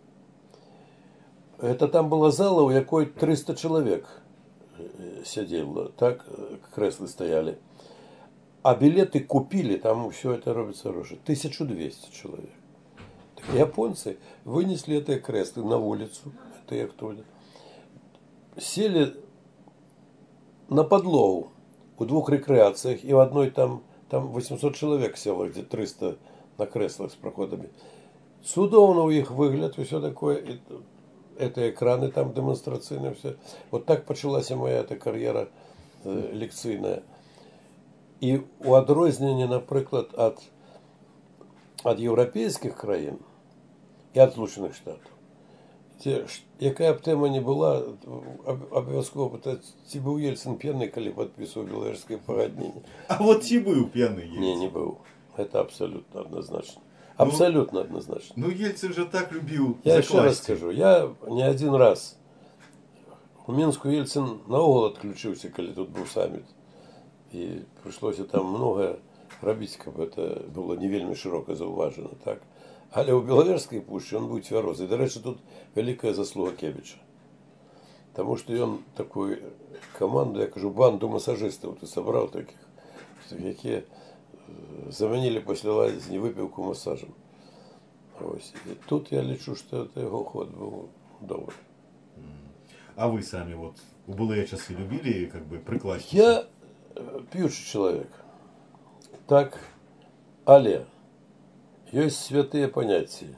Это там була зала, у якої триста чоловік сидело, так, кресла стояли. А билеты купили, там все это робится рожа, тысяча двести человек. Так японцы вынесли это кресло на улицу, это я кто ли, сели на подлогу у двух рекреациях, и в одной там, там восемьсот человек село, где триста на креслах с проходами. Судовно у них выгляд, и все такое. И это экраны там демонстрацыйныя все. Вот так пачалася моя эта кар'ера э, лекцыйная. І у адрозненні, напрыклад, ад, ад еўрапейскіх краін і ад Злучаных Штатаў, дзе, якая б тэма не была, абавязкова пытаць, ці быў Ельцин п'яны, калі падпісваў Белавежскае пагадненне. А вот ці быў п'яны Ельцин? Не, не быў. Это абсолютно однозначно. Абсолютно ну, однозначно. Ну, Ельцин же так любил. Я еще раз скажу, я не один раз у Мінску Ельцин наогул отключился, когда тут был саммит. И пришлось там многое робить, как это было не вельми широко зауважено. Так? Але у Беловежской пуши он был твероз. И, до речи, тут великая заслуга Кебича. Потому что он такую команду, я кажу, банду массажистов ты собрал таких, которые заменили после лазни выпивку массажем. Ось. И тут я лечу, что это его ход был добрый. А вы сами вот в былые часы любили как бы прикласть? Я пьющий человек. Так, але есть святые понятия.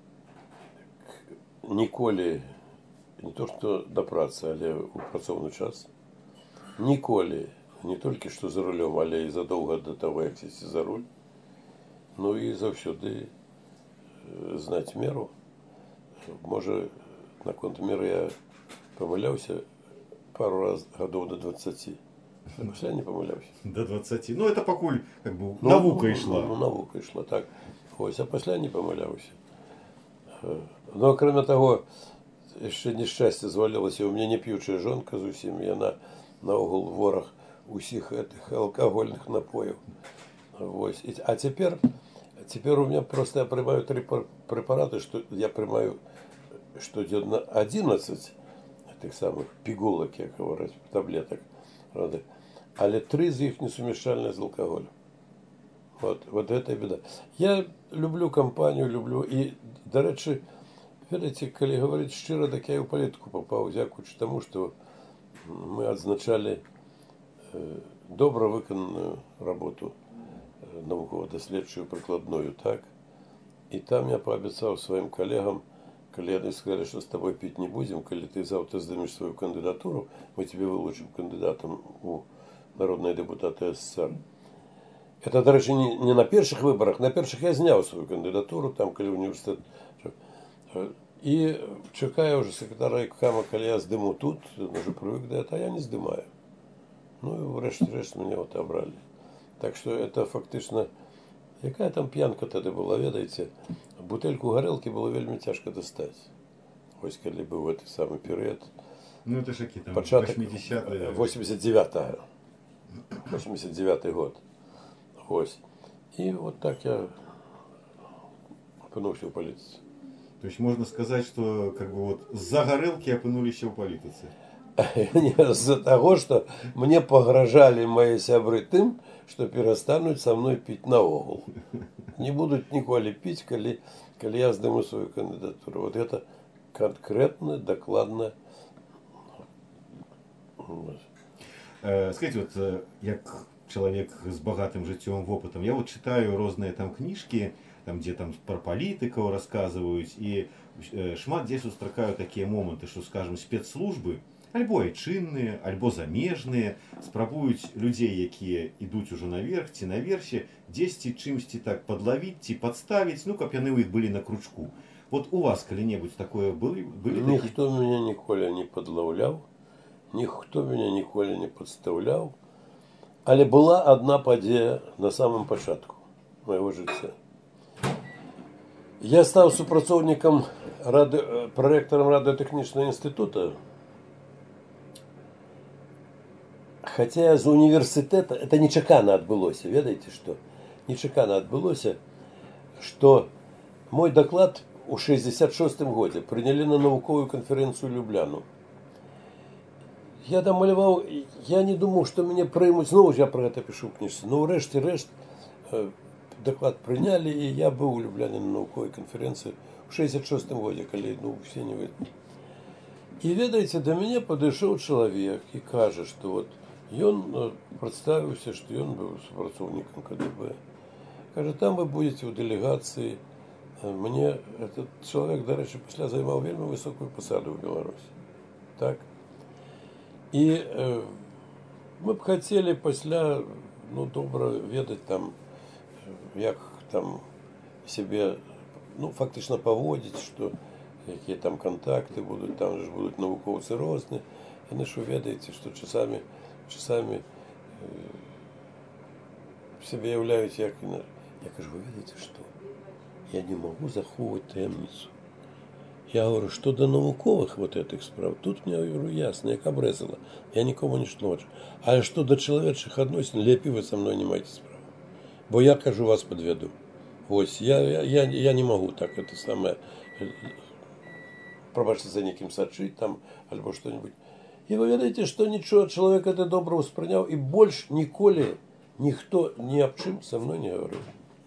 Ніколі, не то что до працы, але у працоўны час. Ніколі, не только что за рулем, але и задолго до того, как сесть за руль. Ну и заўсёды знать меру. Может, на конт меры я помыляўся пару раз годов до двадцати. Я не помыляўся. До двадцати. Ну, это покуль как бы ну, наука ну, ішла. Ну, наука ішла, так. Ось, а пасля не помыляўся. Но, кроме того, еще несчастье звалилася. У меня не пьючая жонка зусім, и она наогул ворог усіх этих алкогольных напоев. Ось. А теперь, теперь у меня просто я принимаю три препарата, что я принимаю, что идет на одиннадцать этих самых пигулок, я говорю, таблеток. Але три из них несумешальные с алкоголем. Вот, вот это и беда. Я люблю компанию, люблю. И, до речі, видите, коли говорить щиро, так я и в политику попал, дякуючи тому, что мы отзначали э, добро виконану работу э, науково-дослідчою прикладною, так? И там я пообещал своим коллегам, коли они сказали, что с тобой пить не будем, коли ты завтра сдамешь свою кандидатуру, мы тебе вылучим кандидатом у народные депутаты СССР. Это, до речі, не, не на перших выборах. На перших я зняв свою кандидатуру, там, коли університет. І чекаю вже секретаря райкома, коли я здиму тут, вже привик до этого, а я не здимаю. Ну і врешті-решт мене от обрали. Так що это фактично, яка там п'янка тоді була, ведаєте, бутельку горілки було вельми тяжко достати. Ось коли був цей самий період. Ну это ж які там, восьмидесятые. восемьдесят девятого. восемьдесят девятый год. Ось. И вот так я опинувся в політиці. То есть можно сказать, что как бы вот за горелки опынулись в политике. Из-за того, что мне погрожали мои сябры тем, что перестанут со мной пить наогул. Не будут николи пить, коли, коли я сдаму свою кандидатуру. Вот это конкретно, докладно. Э, скажите, вот як человек с богатым жыццёвым опытом, я вот читаю разные там книжки, там, где там про политиков рассказывают, и э, шмат дзе сустракаю такие моменты, что, скажем, спецслужбы, альбо айчынныя, альбо замежныя, спрабуюць людзей, якія ідуць уже наверх, ці наверсе, дзесьці чымсьці так подловить, ці подставить, ну, каб яны ў іх былі на крючку. Вот у вас калі-небудзь такое были? были Никто такие? Меня ніколи не подловлял, никто меня ніколи не подставлял. Але была одна падзея на самом пачатку моего жыцця. Я стаў супрацоўнікам ради... проректором радиотехнічного института. Хотя я з университета, это нечакано отбылося, ведаете что? Нечакано отбылося, что мой доклад у шестьдесят шестым годзе приняли на науковую конференцию Любляну. Я домаляваў, я не думал, что меня прымуць, зноў я про это пишу в книжцы, но урэшце рэшт э, доклад приняли, и я был у Любляны на науковой конференции в шестьдесят шестым годзе, калі ну, все не выйдут. И ведаете, до меня подошел человек и кажет, что вот ён представился, что он был супрацоўнікам КДБ. Кажет, там вы будете в делегации мне этот чоловік, до речі, після займав вельми високу посаду в Білорусі. Так? І е, ми б хотіли після, ну, добре ведати там, як там себе, ну, фактично поводити, що які там контакти будуть, там ж будуть науковці різні. І не що ведаєте, що часами, часами е, себе являють як інакше. Я кажу, ви ведаєте, що? Я не могу заховывать таємницю. Я говорю, що до наукових вот этих справ, тут мне, говорю, ясно, як обрезала. Я нікому не шлочу. А що до чоловічих відносин, лепі ви со мною не маєте справи. Бо я, кажу, вас підведу. Ось, я, я, я не можу так, это саме, пробачте за неким сочить там, або що-нибудь. І ви ведаєте, що нічого, чоловік це добре сприйняв, і більше ніколи ніхто ні об чим со мною не говорив.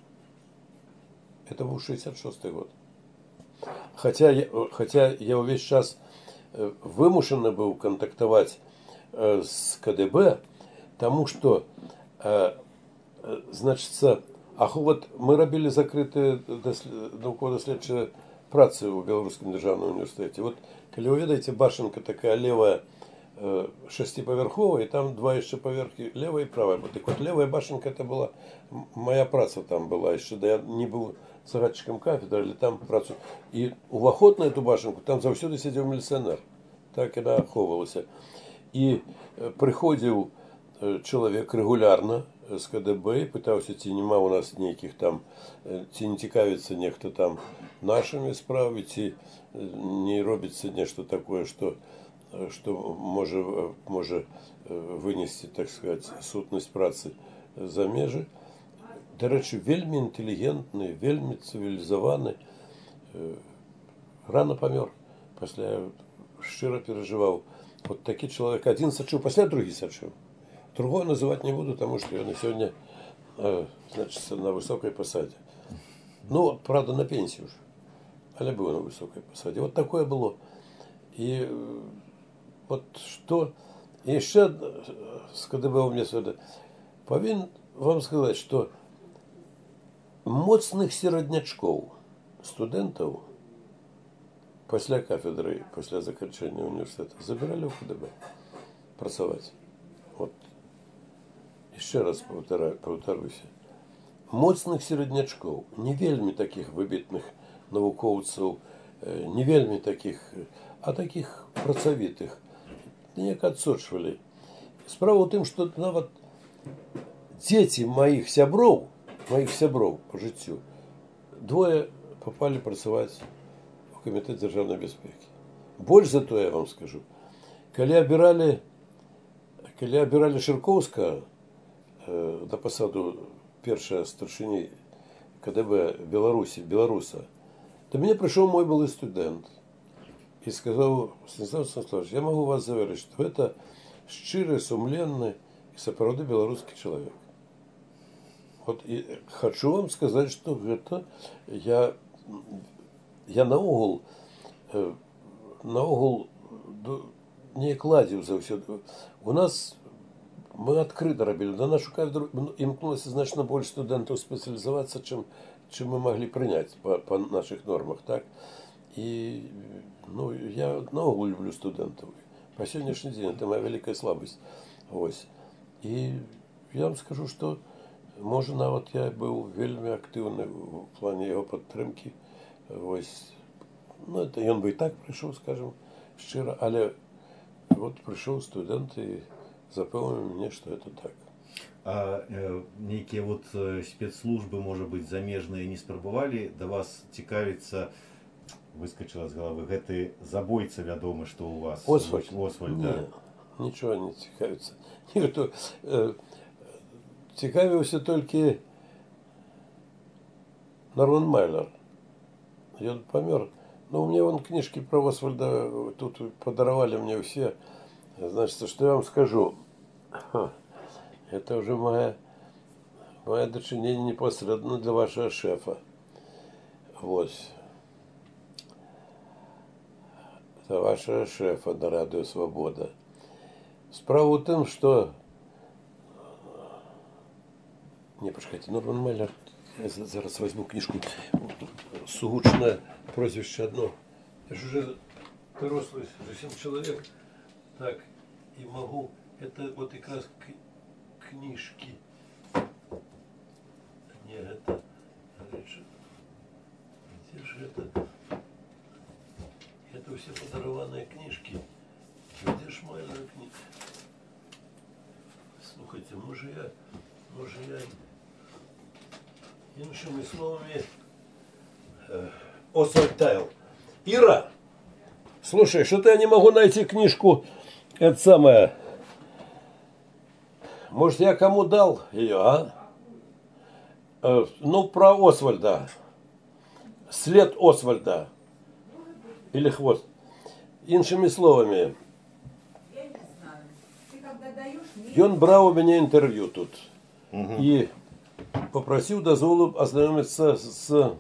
Это был шестьдесят шестой год. Хотя, я- хотя я весь час э, вымушенно был контактовать э, с КДБ, тому что, э, э, значится, ах, вот мы робили закрытые науково-доследчі праці у Белорусском державном университете. Вот, коли вы видите, башенка такая левая, э, шестиповерховая, и там два еще поверхи, левая и правая. Вот, так вот, левая башенка, это была м- моя праца там была, еще да я не был загадчиком кафедры, или там працу. І уваход на эту башенку, там завсюди сидів міліціонер. Так і аховувалося. І е, приходив е, чоловік регулярно з КДБ і питався, чи нема у нас ніяких там, е, чи не цікавиться ніхто там нашими справами, чи е, не робиться нечто таке, що, е, що може, е, може е, винести, так сказати, сутність праці за межі. До речі, вельми інтелігентний, вельми цивілізований. Е, Рано помер. Після я щиро переживав. От такий чоловік один сочив, після другий сочив. Другого називати не буду, тому що він сьогодні, е, значить, на високій посаді. Ну, правда, на пенсії вже. Але був на високій посаді. От таке було. І е, от що... І ще е, з КДБ у мене сюди. Повинен вам сказати, що моцних середнячков студентів після кафедри, після закінчення університету забирали в КДБ працювати. От. І ще раз повторю, повторюся. Моцних середнячков, не вельми таких вибітних науковців, е, не вельми таких, а таких працьовитих, як відсочували. Справа в тім, що навіть діти моїх сябров, моїх сябров по життю, двоє попали працювати в Комітет державної безпеки. Больше за то я вам скажу. Коли обирали, коли обирали Ширковського е, на посаду першого старшини КДБ Білорусі, білоруса, то мені прийшов мой былий студент і сказав: Станислав Станиславович, я можу вас заверити, що це щирий, сумленний і сапраўды белорусский человек. Вот и хочу вам сказать, что это я, я наогул, э, наогул не кладів заўсёды. У нас мы открыто робили. На нашу кафедру імкнулося значно больше студентов специализоваться, чем, чем мы могли принять по, по наших нормах. Так? И ну, я наогул люблю студентов. По сегодняшний день это моя великая слабость. Ось. И я вам скажу, что може навіть я був вельми активний в плані його підтримки. Ось. Ну, это він би і так прийшов, скажімо, щиро, але от прийшов студент і запевнив мені, що це так. А э, некие вот э, спецслужбы, может быть, замежные не спрабавалі до вас цікавіцца, выскочила з головы, гэты забойца вядомы, што у вас? Освальд? Освальд, да. Не, нічого не цікавиться. Ніхто, е, цікавився тільки Норман Майлер. Ён помер. Ну, мне вон книжки про Освальда тут подаровали мне все. Значит, что я вам скажу? Ха, это уже моя, моя дочинение непосредственно для вашего шефа. Вот. Для вашего шефа на Радио Свобода. Справа в том, что... Не, почекайте, Норман Майлер. Я зараз возьму книжку. сугучное прозвище одно. Я же уже взрослый совсем человек. Так, и могу, это вот как раз к- книжки. Не, это, где же это? Это все подарованные книжки. Где ж моя книга? Слухайте, може я, може я іншими словами э, Освальд Тайл. Ира, слушай, что-то я не могу найти книжку, это самое. Может, я кому дал ее, а? Э, ну, про Освальда. След Освальда. Или хвост. Іншими словами. Я не знаю. Ты когда даешь, мне... Ён брал у меня интервью тут. Угу. И попросил дозволу ознакомиться с...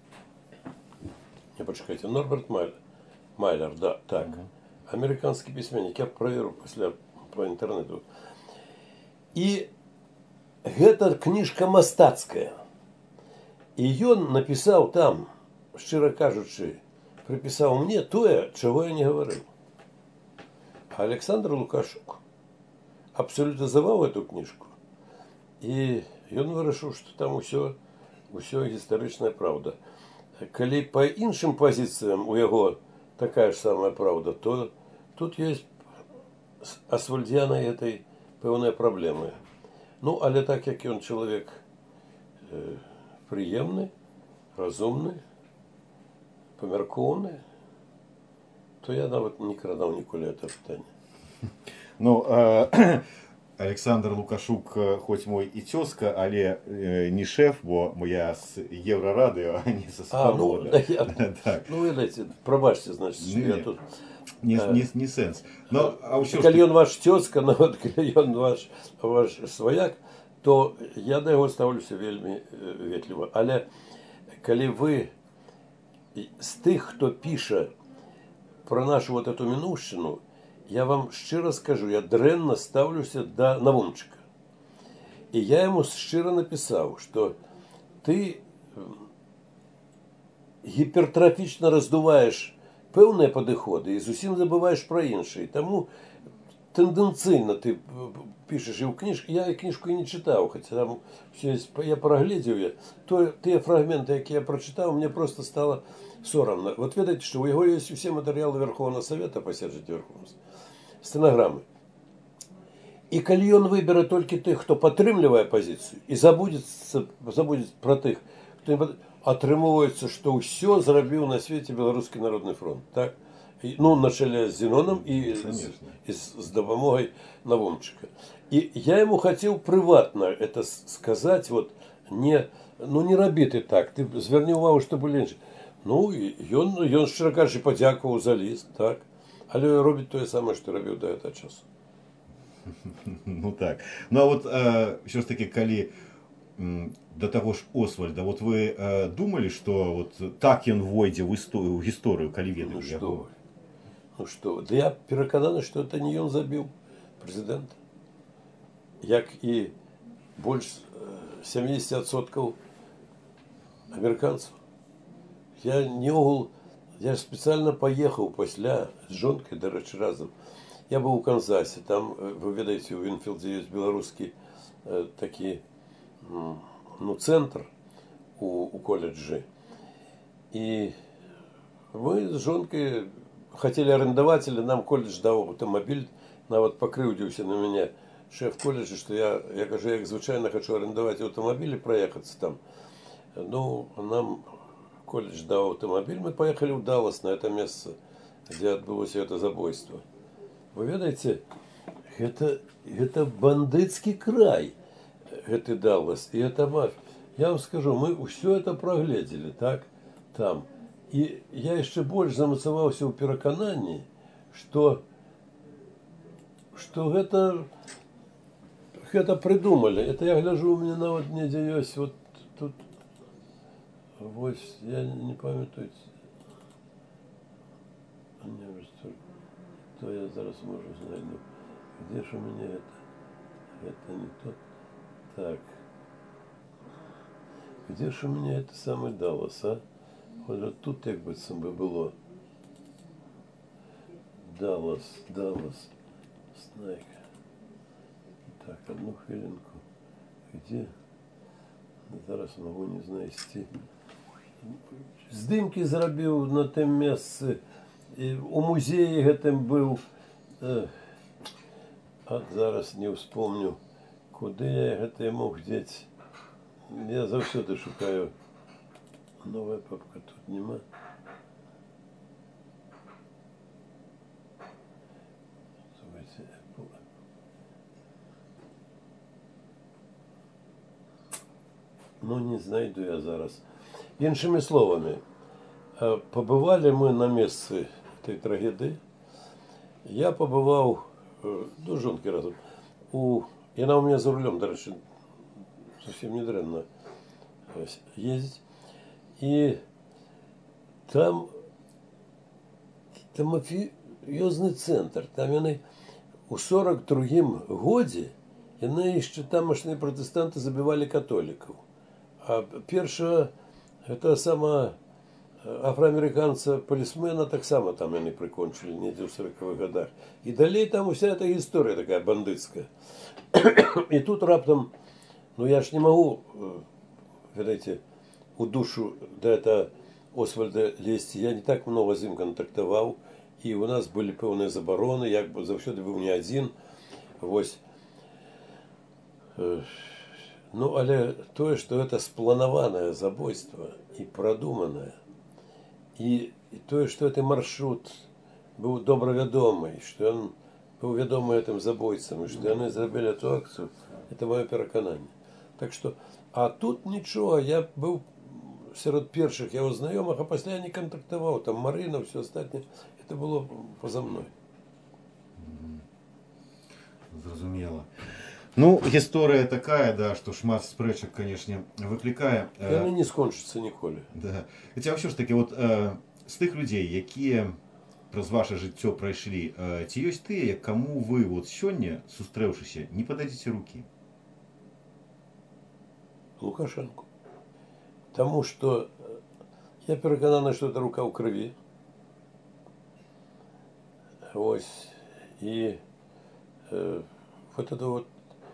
Не, почекайте, Норберт Майлер. Майлер, да, так. Угу. Американский письменник. Я проверю после по интернету. И гэта книжка мастацкая. И ён написал там, шчыра кажучы, приписал мне тое, чего я не говорил. А Александр Лукашук абсолютизовал эту книжку. И ён вырашыў, что там усё, усё гістарычная правда. Калі по іншым позициям у яго такая же самая правда, то тут есть с асфальдзянай этой пэўныя праблемы. Ну, але так як ён чалавек э, прыемны, разумны, памяркоўны, то я нават не крадаў ніколі это пытанне. Ну, э, Александр Лукашук, э, хоть мой и тезка, але э, не шеф, бо я с Еврорадио, а не со А, ну, Свобода. да, я, Так. ну, видите, пробачьте, значит, что Не, я не. тут... Не, А. не, не сенс. Но, а ўсё ж Калі таки- ён ваш тезка, ну, вот, калі ён ваш, ваш сваяк, то я да яго ставлюся вельмі э, ветліва. Але калі вы з тых, хто піша про нашу вот эту мінуўшчыну, я вам шчыра скажу, я дрэнна ставлюся да Навумчыка. І я яму шчыра напісаў, што ты гіпертрафічна раздуваеш пэўныя падыходы і зусім забываеш пра іншыя. Таму тэндэнцыйна ты пішаш і ў кніжку. Я і кніжку і не чытаў, хаця там все есть, я прагледзеў я. То, тыя фрагменты, якія я прачытаў, мне просто стало сорамна. Вот ведаеце, што ў яго ёсць усе матэрыялы Верховного Совета паседжаць Верховного стэнаграмы. І калі ён выберэ толькі тых, хто падтрымлівае пазіцыю і забудзецца забудзець пра тых, хто не пад... атрымоўваецца, што ўсё зрабіў на свеце Беларускі народны фронт, так? І, ну, на чале з Зіноном і, з, і з, з дапамогай Навумчыка. І я яму хацеў прыватна это сказаць, вот, не, ну не рабі ты так, ты зверні ўвагу, што былі іншыя. Ну, і ён, ён шчыра кажучы, падзякаваў за ліст, так? Але робіць тое самае, што рабіў да гэтага часу. Ну так. Ну а вот э, все ж таки, калі м, до того ж Освальда, вот вы э, думали, что вот так ён войдзе в историю, в гісторыю, калі ведалі Ну яго? што вы? Ну што вы? Да я перакананы, што это не ён забіў прэзідэнта. Як і больш сямдзесят адсоткаў амерыканцаў. Я не огул, я спецыяльна паехаў пасля з жонкай, дарэчы, разам. Я быў у Канзасе, там, вы ведаеце, у Вінфілдзе ёсць беларускі э, такі ну, цэнтр у, у колледжы. І мы з жонкай хотели арендовать, или нам колледж дал автомобиль, нават покрыўдзіўся на меня шеф колледжа, что я, я кажу, як звычайно хочу арендовать автомобиль и проехаться там. Ну, нам колледж дал автомобиль, мы поехали в Даллас, на это место, где отбылось это забойство. Вы ведаеце, это, это бандитский край, это Даллас, и это мафия. Я вам скажу, мы все это проглядели, так, там. И я еще больше замацаваўся ў перакананні, что, что это, это придумали. Это я гляжу, у меня нават недзе ёсць, вот тут, вот, я не памятаю, не, то я зараз можу знайду. Где ж у меня это? Это не то. Так. Где ж у меня это самый Даллас, а? От тут як би це би було. Даллас, Даллас, Снайк. Так, одну хвилинку. Где? Зараз можу не знайти. Здимки зробив на тим місці. У музеї гэтым був. А зараз не вспомню, куди я гэта мог діти. Я завсюди шукаю. Новая папка тут нема. Ну, не знайду я зараз. Іншими словами, побывали мы на месте этой трагедии. Я побывал, ну, жонки разом, у, и она у меня за рулем, дальше совсем не дрянно ездить. И там, там мафиозный центр, там они у сорок другим годе, яны яшчэ тамашнія пратэстанты забівалі католікаў. А першага гэта сама афраамерыканца палісмена таксама там яны прыкончылі недзе ў сорокавых годах. І далей там уся эта гісторыя такая бандыцкая. І тут раптам, ну я ж не магу, ведаеце, у душу да это Освальда лезці. Я не так много з ім кантактаваў, і у нас былі пэўныя забароны, як бы заўсёды быў не адзін. Вось. Ну, але тое, што гэта спланаванае забойства і прадуманае, і, і тое, што гэты маршрут быў добра вядомы, што ён быў вядомы гэтым забойцам, і што яны зрабілі эту акцыю, это маё перакананне. Так што, а тут нічога, я быў сярод першых яго знаёмых, а пасля я не кантактаваў, там Марына, все астатняе, это было поза мной. Зразумела. Ну, гісторыя такая, да, што шмат спрэчак, канешне, выклікае. Яны не скончацца ніколі. Да. Хаця ўсё ж такі, от, э, з тых людзей, якія праз ваша жыццё прайшлі, э, ці ёсць тыя, каму вы вот сёння, сустрэўшыся, не пададзіце рукі? Лукашенко. Таму што я перакананы, што это рука ў крыві. Вось. І э, вот это вот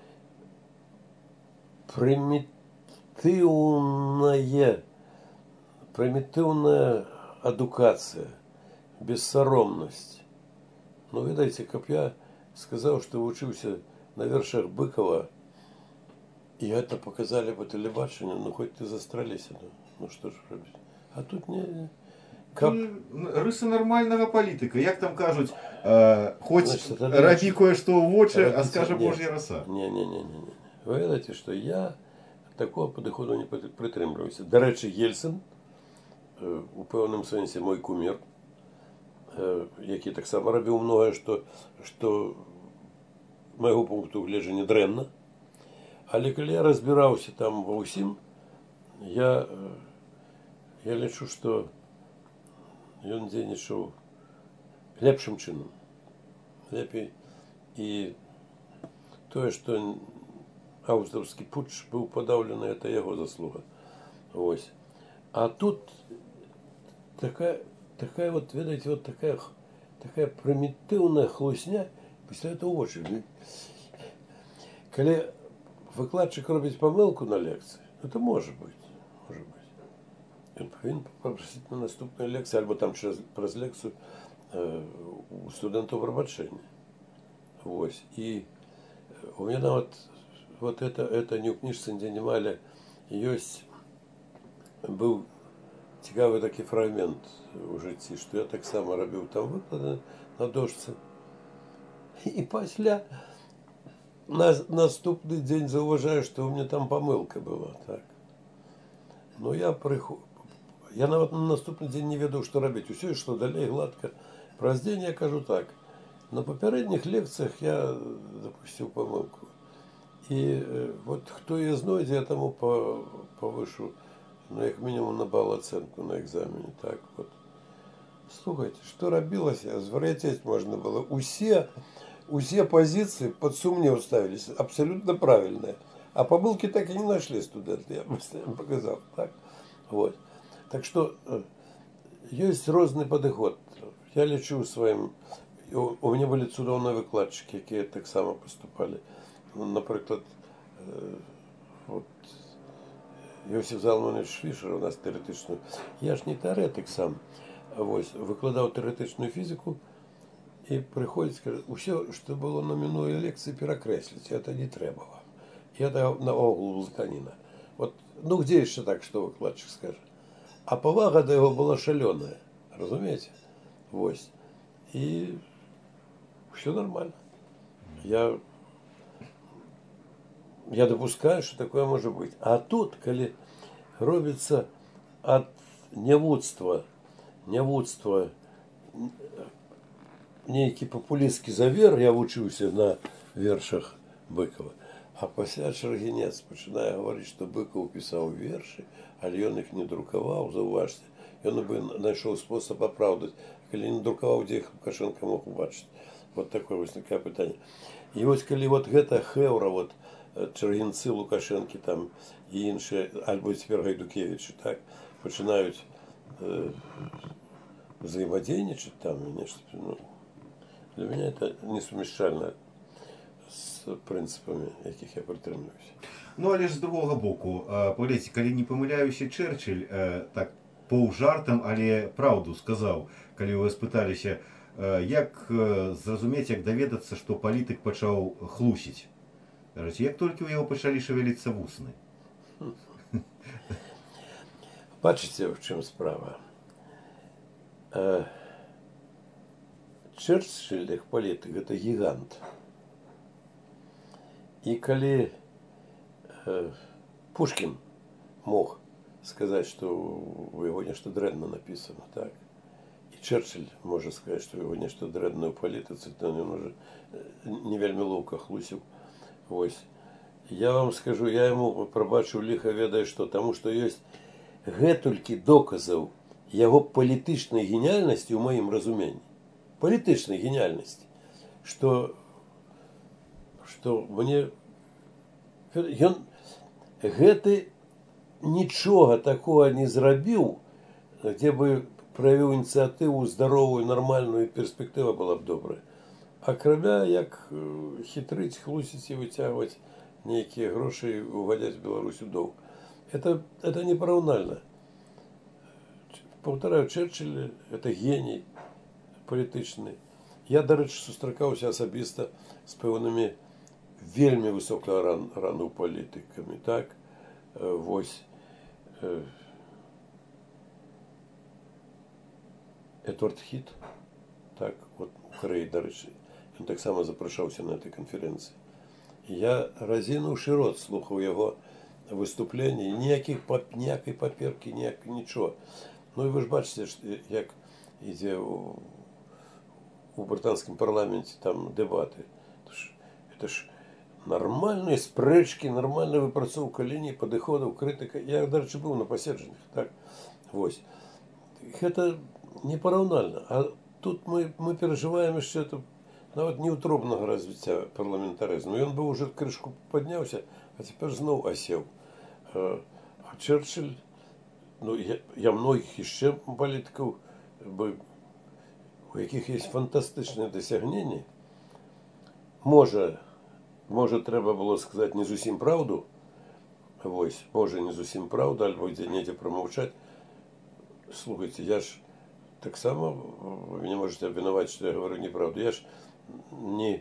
прымітыўная, прымітыўная адукацыя, бессаромнасць. Ну, ведаеце, каб я сказаў, што вучыўся на вершах Быкова, і гэта паказалі па тэлебачанню, ну, хоць ты застраліся, ну, ну што ж рабіць. А тут не... Каб... Рысы нармальнага палітыка, як там кажуць, э, хоць значит, рабі кое-што ў вочы, а скажа Божья раса. Не-не-не. Вы ведаеце, што я такого падыходу не прытрымліваюся. Дарэчы, Ельцин, у пэўным сэнсе мой кумір, які таксама рабіў многае, што, што майго пункту гледжання дрэнна. Але калі я разбіраўся там ва ўсім, я, я лічу, што ён дзейнічаў лепшым чынам. Лепей. І тое, што аўстаўскі путч быў падаўлены, это яго заслуга. Вось. А тут такая, такая вот, ведаеце, вот такая, такая прымітыўная хлусня, пасля это вочы. Калі выкладчык робіць памылку на лекцыі, это можа быць, можа быць. Ён павінен папрасіць на наступную лекцыю, альбо там праз лекцыю э, у студэнтаў прабачэння. Вось. І у меня нават вот это, это не ў кніжцы, дзе не малі, ёсць, быў цікавы такі фрагмент у жыцці, што я таксама рабіў там выклады на дошцы. І пасля на наступны дзень заўважаю, што ў мяне там памылка была. Так. Ну я прыход... Я нават на наступны дзень не ведаў, што рабіць. Усё ішло далей гладка. Праз дзень я кажу так. На папярэдніх лекцыях я дапусціў памылку. І вот хто яе знойдзе, я таму павышу, ну, як мінімум на бал ацэнку на экзамене. Так вот. Слухайте, што рабілася, звар'яцець можна было. Усе, усе пазіцыі пад сумнеў ставіліся, абсалютна правільныя. А памылкі так і не нашлі студэнты, я вам паказаў. Так? Вот. Так што Ёсць розны падыход. Я лічу сваім, у у мяне былі цудоўныя выкладчыкі, якія таксама паступалі. Ну, напрыклад, э, вот Йосиф Залманович Фішер у нас тэарэтычную. Я ж не тэарэтык сам. Вось, выкладаў тэарэтычную фізіку і прыходзіць, кажа, усё, што было на мінулай лекцыі, перакрэсліць, это не трэба вам. Я наогул блытаніна. Вот, ну где яшчэ так, што выкладчык скажа? А павага да яго была шалёная, разумееце? Вось. І все нормально. Я я допускаю, что такое может быть. А тут, калі робіцца ад нявуцтва, нявуцтва нейкі папулісцкі завер, я вучыўся на вершах Быкова, а пасля Чаргінец пачынае гаварыць, што Быкаў пісаў вершы, але ён іх не друкаваў, заўважце. Ён бы знайшоў спосаб апраўдаць, калі не друкаваў, дзе іх Лукашенко мог убачыць. Вот такое возникае пытанне. І вось калі вот гэта хэўра, вот Чаргінцы, Лукашэнкі там і іншыя, альбо цяпер Гайдукевічы, так, пачынаюць э, взаимодейничать там, нечто, ну, для меня это несумяшчальна з прынцыпамі, якіх я прытрымліваюся. Ну, але ж з другога боку, паглядзіце, калі не памыляюся, Чэрчыль так паўжартам, але праўду сказаў, калі вы спыталіся, як зразумець, як даведацца, што палітык пачаў хлусіць. Як толькі ў яго пачалі шавяліцца вусны. Бачыце, в чым справа? Чэрчыль, як палітык, гэта гігант. І калі э, Пушкін мог сказаць, што у яго нешта дрэнна напісана, так? І Чэрчыль можа сказаць, што у яго нешта дрэнна ў палітыцы, то ён уже не вельмі лоўка хлусіў. Вось. Я вам скажу, я яму прабачыў ліха ведае што, таму што ёсць гэтулькі доказаў яго палітычнай геніяльнасці ў маім разуменні. Палітычнай геніяльнасці, што што мне ён гэты нічога такога не зрабіў, дзе бы праявіў ініцыятыву здаровую, нармальную, перспектыва была б добрая. Акрамя як хітрыць, хлусіць і выцягваць нейкія грошы, увадзяць Беларусь у доўг. Это, это непараўнальна. Паўтараю, Чэрчыль – это геній палітычны. Я, дарэчы, сустракаўся асабіста з пэўнымі вельмі высокага ран, рану палітыкамі, так? Вось. Эдвард Хіт, так, вот, у Карэі, дарэчы, ён таксама запрашаўся на этой канферэнцыі. Я разінуўшы рот слухаў яго выступленні, ніякіх, ніякай паперкі, ніяк, нічого. Ну і вы ж бачыце, як ідзе у, у брытанскім парламенце там дэбаты. Это ж, это ж нармальныя спрэчкі, нармальная выпрацоўка ліній, падыходаў, крытыка. Я, дарэчы, быў на паседжаннях, так? Вось. Гэта непараўнальна. А тут мы, мы перажываем яшчэ это нават неўтробнага развіцця парламентарызму. Ён бы уже крышку падняўся, а цяпер зноў асеў. А Чэрчыль, ну, я, я многіх яшчэ палітыкаў, бы, у якіх ёсць фантастычныя дасягненні. Можа, можа, трэба было сказаць не зусім праўду, вось, можа, не зусім праўда, альбо дзе недзе прамаўчаць. Слухайце, я ж таксама, вы не можете абвінаваць, што я говорю неправду. Я ж не,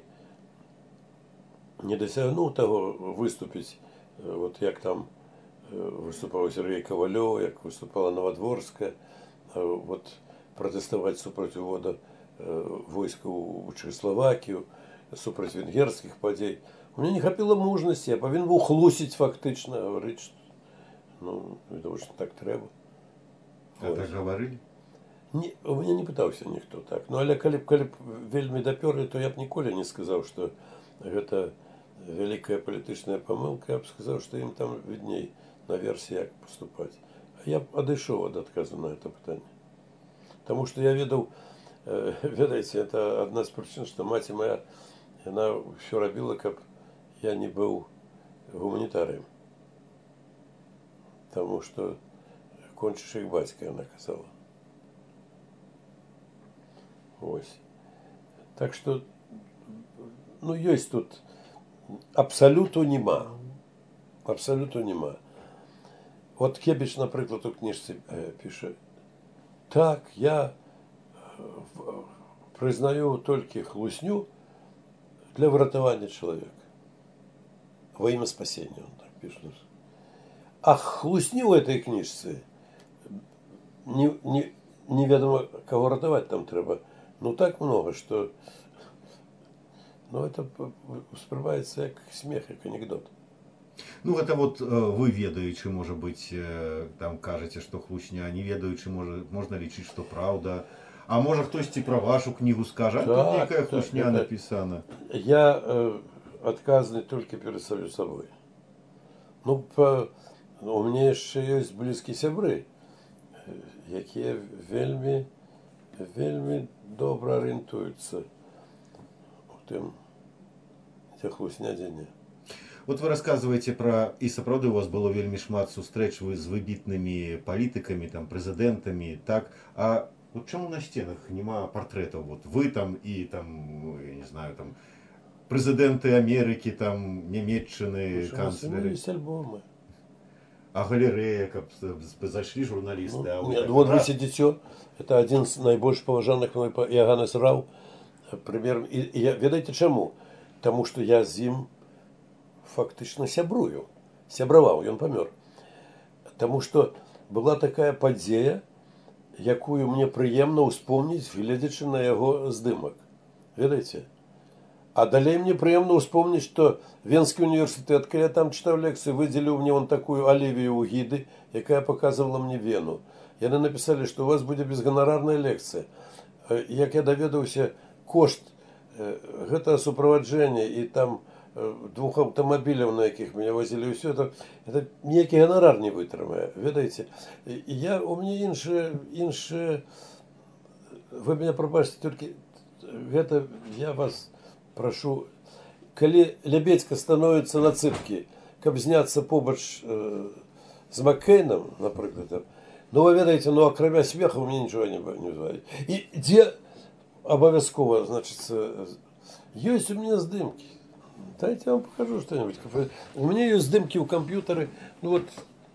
не дасягнуў таго выступіць, вот як там выступаў Сергей Ковалёў, як выступала Новодворская, вот пратэставаць супраць увода войска ў Чэхаславакію, супраць венгерскіх падзей. У меня не хапіла мужнасці, я павінен быў хлусіць фактычна, гаварыць, што, ну, відавочна, так трэба. А так гаварылі? Не, у меня не пытаўся ніхто так. Ну, але калі б, калі б вельмі дапёрлі, то я б ніколі не сказаў, што гэта вялікая палітычная памылка. Я б сказаў, што ім там відней наверсе, як паступаць. А я б адышоў ад адказу на гэта пытанне. Таму што я ведаў, э, ведаеце, это адна з прычын, што маці моя, яна ўсё рабіла, каб я не быў гуманітарыем. Таму што кончыш як бацька, яна казала. Ось. Так що, ну, є тут абсолюту нема. Абсолюту нема. От Кебіч, наприклад, у книжці пише: так, я признаю тільки хлусню для врятування чоловіка. Во ім'я спасіння, він так пише. А хлусню в этой книжці не, не, неведомо кого рятувати там треба. Ну так много, що ну, це сприймається як сміх, як анекдот. Ну, это вот э, вы ведаючи, может быть, э, там кажете, что хлусня, не ведаючи, может, можно лічыць, что правда. А может, хтось про вашу книгу скажет, а Так, тут некая так, хлусня это- написана. Я э, отказный только перед самим собой. Ну, по, у меня еще есть близкие сябры, які вельми, вельми добре орієнтуються у тим, де хлусня дзеня. Вот вы рассказываете про, и сапраўды у вас было вельмі шмат сустрэч вы з выбітнымі палітыкамі, там, прэзідэнтамі, так? А вот чому на стенах нема портрэтаў? Вот вы там и там, я не знаю, там, прэзідэнты Америки, там, Нямецчыны, У нас канцлеры. есть альбомы. А галерея, как зашли журналисты, а Ну, вы нет, так вот вы раз- сидите, это один з найбільш поважаних мой по- Яганес Рау, примерно. І, і я, ведаєте чому? Тому що я з ним фактично сябрую. Сябраваў, ён памёр. Тому що була така подія, яку мне прыемна ўспомніць, гледзячы на яго здымак. Ведаеце? А далей мне прыемна ўспомніць, што Венскі універсітэт, калі я там чытаў лекцыі, выдзеліў мне вон такую алівію ў гіды, якая показывала мне Вену. Яны написали, што у вас будзе безганарарная лекцыя. Э, Як я даведаўся, кошт э, гэтага суправаджэння і там э, двух аўтамабіляў, на якіх мяне возілі, ўсё это, это ніякі ганарар не вытрымае. Ведаеце? І я, у мяне іншае, іншае, вы меня прабачце, толькі гэта я вас прошу, калі Лябедзька становіцца на цыпкі, каб зняцца побач э, з Маккейнам, напрыклад, ну вы ведаеце, ну акрамя смеха у мяне нічога не бывае. І дзе абавязкова, значыць, ёсць у мяне здымкі. Дайте я вам покажу что-нибудь. У меня есть здымки у компьютера. Ну вот,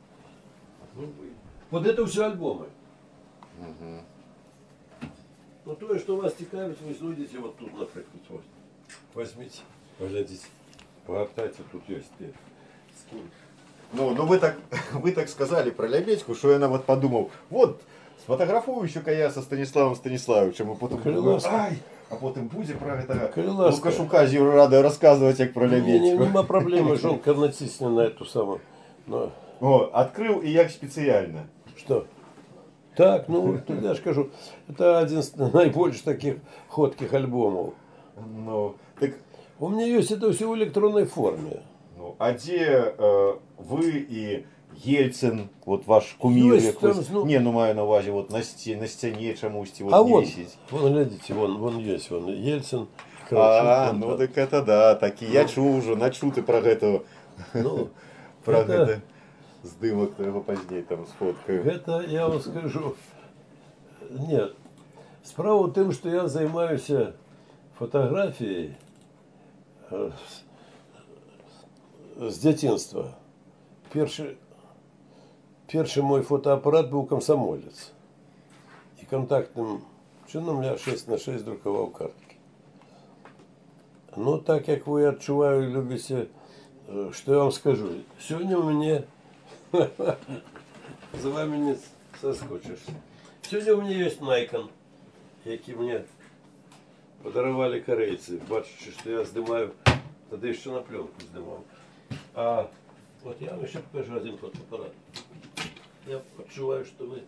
вот это все альбомы. Мгм. Ну то, что вас цікавить, вы знайдете вот тут, например. Вот. Возьмите, поглядите, погортайте, тут есть. Ну, ну вы так, вы так сказали про Лябедьку, что я на вот подумал, вот, сфотографуюся-ка я со Станиславом Станиславовичем, а потом думаю, ай, а потом будзе про это Лукашука зі рада рассказывать, як про Не, не, Лябедьку. нема проблемы, жонка натисни на эту самую. Но, О, открыл и як специально. что? Так, ну, тут я ж кажу, это один из наибольших таких ходких альбомов. Ну, так, У меня есть это все в электронной форме. ну, а где э, вы и Ельцин, вот ваш кумир, Ёсць якось, там, ну- не, ну маю на увазі, вот на, сті, на стене чомусь вот А вон, висить. вон, глядите, вон, вон есть, вон, Ельцин, А, Кравчук, вон ну там. так это да, такі, я чув уже, начу ти про гэта, Ну, про это- гэта здымок твоего поздней там сфоткаю. это я вам скажу. Нет. Справа в тем, что я занимаюсь фотографией э, с, с дзяцінства. Перший, перший мой фотоаппарат был комсомолец. И контактным чином я шесть на шесть друковал картки. Ну, так как вы отчуваю, любите, э, что я вам скажу. Сегодня у меня за вами не соскочишься. Сегодня у меня есть Nikon, який мне подарували корейцы. Бачите, что я здымаю, тогда еще на пленку здымал. А вот я вам еще покажу один фотоаппарат. Я отчуваю, что вы...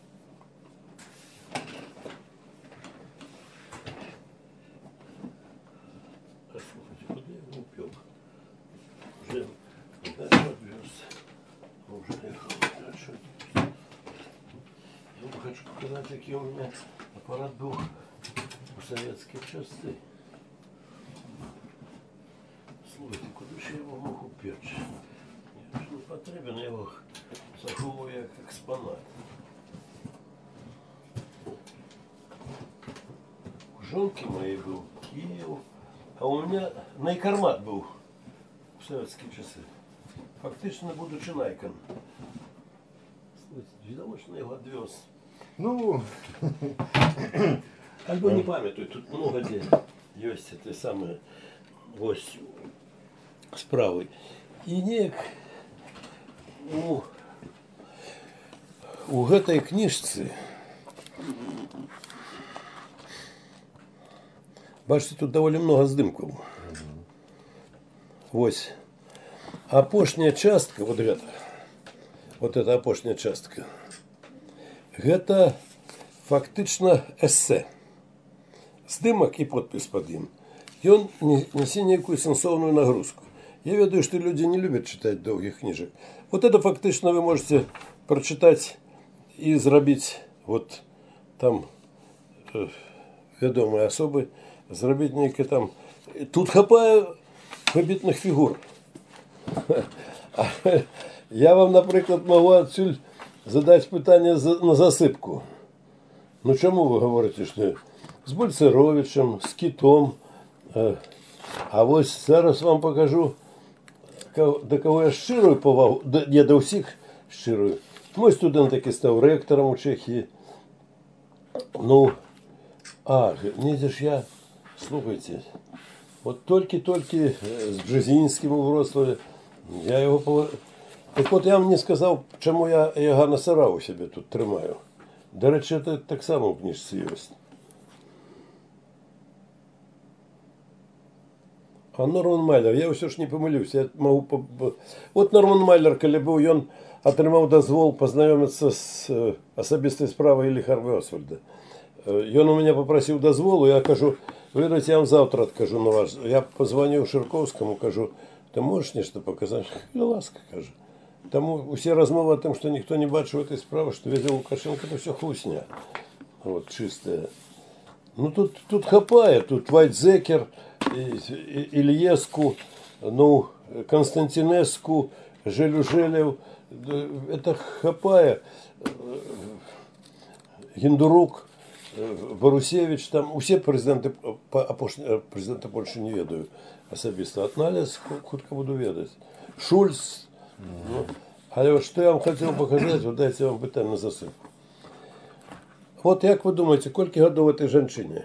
А слушайте, куда я его упек? Уже дальше отвез. Уже ехал дальше. Я хочу показать, какой у меня аппарат был у советских частей. Слушайте, куда же я его мог упечь? Я ж не потребен, я его заховываю як експонат. жонки моей был Киев, а у меня найкармат был в советские часы. Фактично, будучи найком. Відомочний гладвез. Ну, Альбо не памятаю, тут много где есть это самое ось справа. И неяк у, у гэтай книжцы, бачите, тут довольно много здымков. Ось. Апошняя частка, вот гэта, вот эта апошняя частка, гэта фактычна эссе. Здымак і подпіс пад ім. Ён нясе некую сэнсоўную нагрузку. Я ведаю, што людзі не любят чытаць доўгіх кніжак. Вот это фактычна вы можете прачытаць і зрабіць вот там э, вядомыя асобы, зрабіць нейкі там. Тут хапае выбітных фігур. Я вам, напрыклад, могу адсюль задаць пытанне на засыпку. Ну чаму вы говорите, што з Бульцаровічем, з Кітом, а вось зараз вам покажу, да кого я шчырую павагу, не да ўсіх шчырую. Мой студэнт такі стаў рэктарам у Чэхіі. Ну, а, недзе ж я, слухайте, вот толькі-толькі з Бжезінскім у Вроцлаве, я его пова... Так вот, я вам не сказаў, чаму я Ягана Сара у сябе тут трымаю. Дарэчы, это таксама ў кніжцы ёсць. А Норман Майлер, я ўсё ж не памылюся, я могу... Вот Норман Майлер, калі быў, ён атрымаў дазвол пазнаёміцца з асабістай справай Лі Харві Освальда. Ён у меня попросил дозволу, я кажу, ведаеце, я вам завтра откажу на вас. Я позвонил Ширковскому, кажу, ты можешь нечто показать? Ну, ласка, кажу. Тому усе размовы о том, что никто не бачил этой справы, что везде Лукашенко, это все хлусня. Вот, чистая. Ну, тут, тут хапая, тут Вайтзекер, Ильеску, ну, Константинеску, Желю-Желев, это хапая, Гендурук, Барусевич, там усе президенты, президента Польши не ведаю особисто. Анализ хутка буду ведать. Шульц. Ну, але вот что я вам хотел показать, вот дайте вам пытание на засыпку. Вот как вы думаете, сколько годов этой женщине?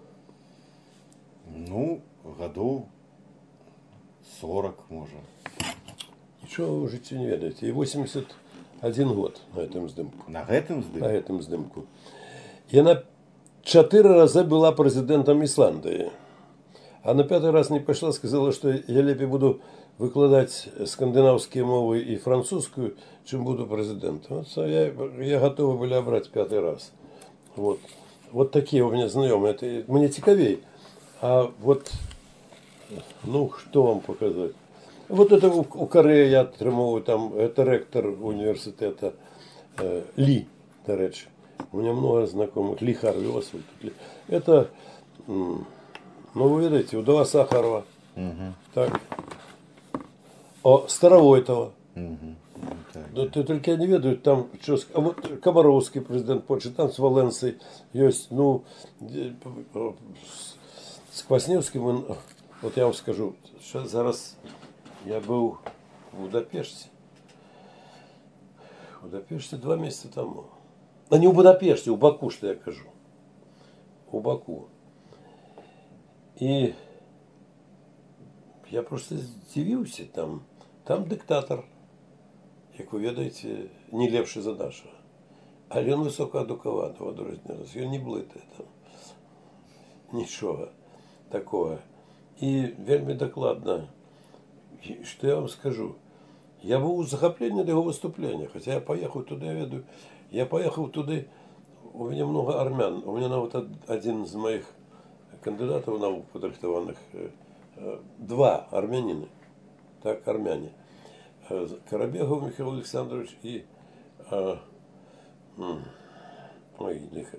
Ну, годов сорок, может. Ничего вы в житті не ведаете. И восемьдесят один год на этом здымку. На этом здымку? На этом здымку. И она четыре раза была президентом Исландии. А на пятый раз не пошла, сказала, что я лепее буду выкладывать скандинавские мовы и французскую, чем буду президентом. Вот я, я готова была брать пятый раз. Вот. Вот такие у меня знакомые. Это мне цікавей. А вот, ну, что вам показать? Вот это у, у Кореи я отримываю, там, это ректор университета э, Ли, до речи. У меня много знакомых. Ли Харви Освальд. Это, ну, вы видите, удова Сахарова. Угу. Так. О, Старовойтова. Угу. Да, ты только я не ведаю, там, что, а вот Комаровский, президент Польши, там с Валенцией есть, ну, с Квасневским, он, вот я вам скажу, сейчас зараз я был в Будапеште, в Будапеште два месяца тому. А не у Будапеште, у Баку, что я кажу. У Баку. И я просто здивился, там, там диктатор, як вы ведаете, не лепший за нашего. Але ён высокоадукаваны, в адрозненне раз. Ён не блытае там. Нічога такого. И вельмі докладно, что я вам скажу. Я был в захоплении до его выступления, хотя я поехал туда, я веду, я поехал туда, у меня много армян, у меня вот один из моих кандидатов наук подрихтованных, два армянина, так, армяне, Карабегов Михаил Александрович и, а, ой,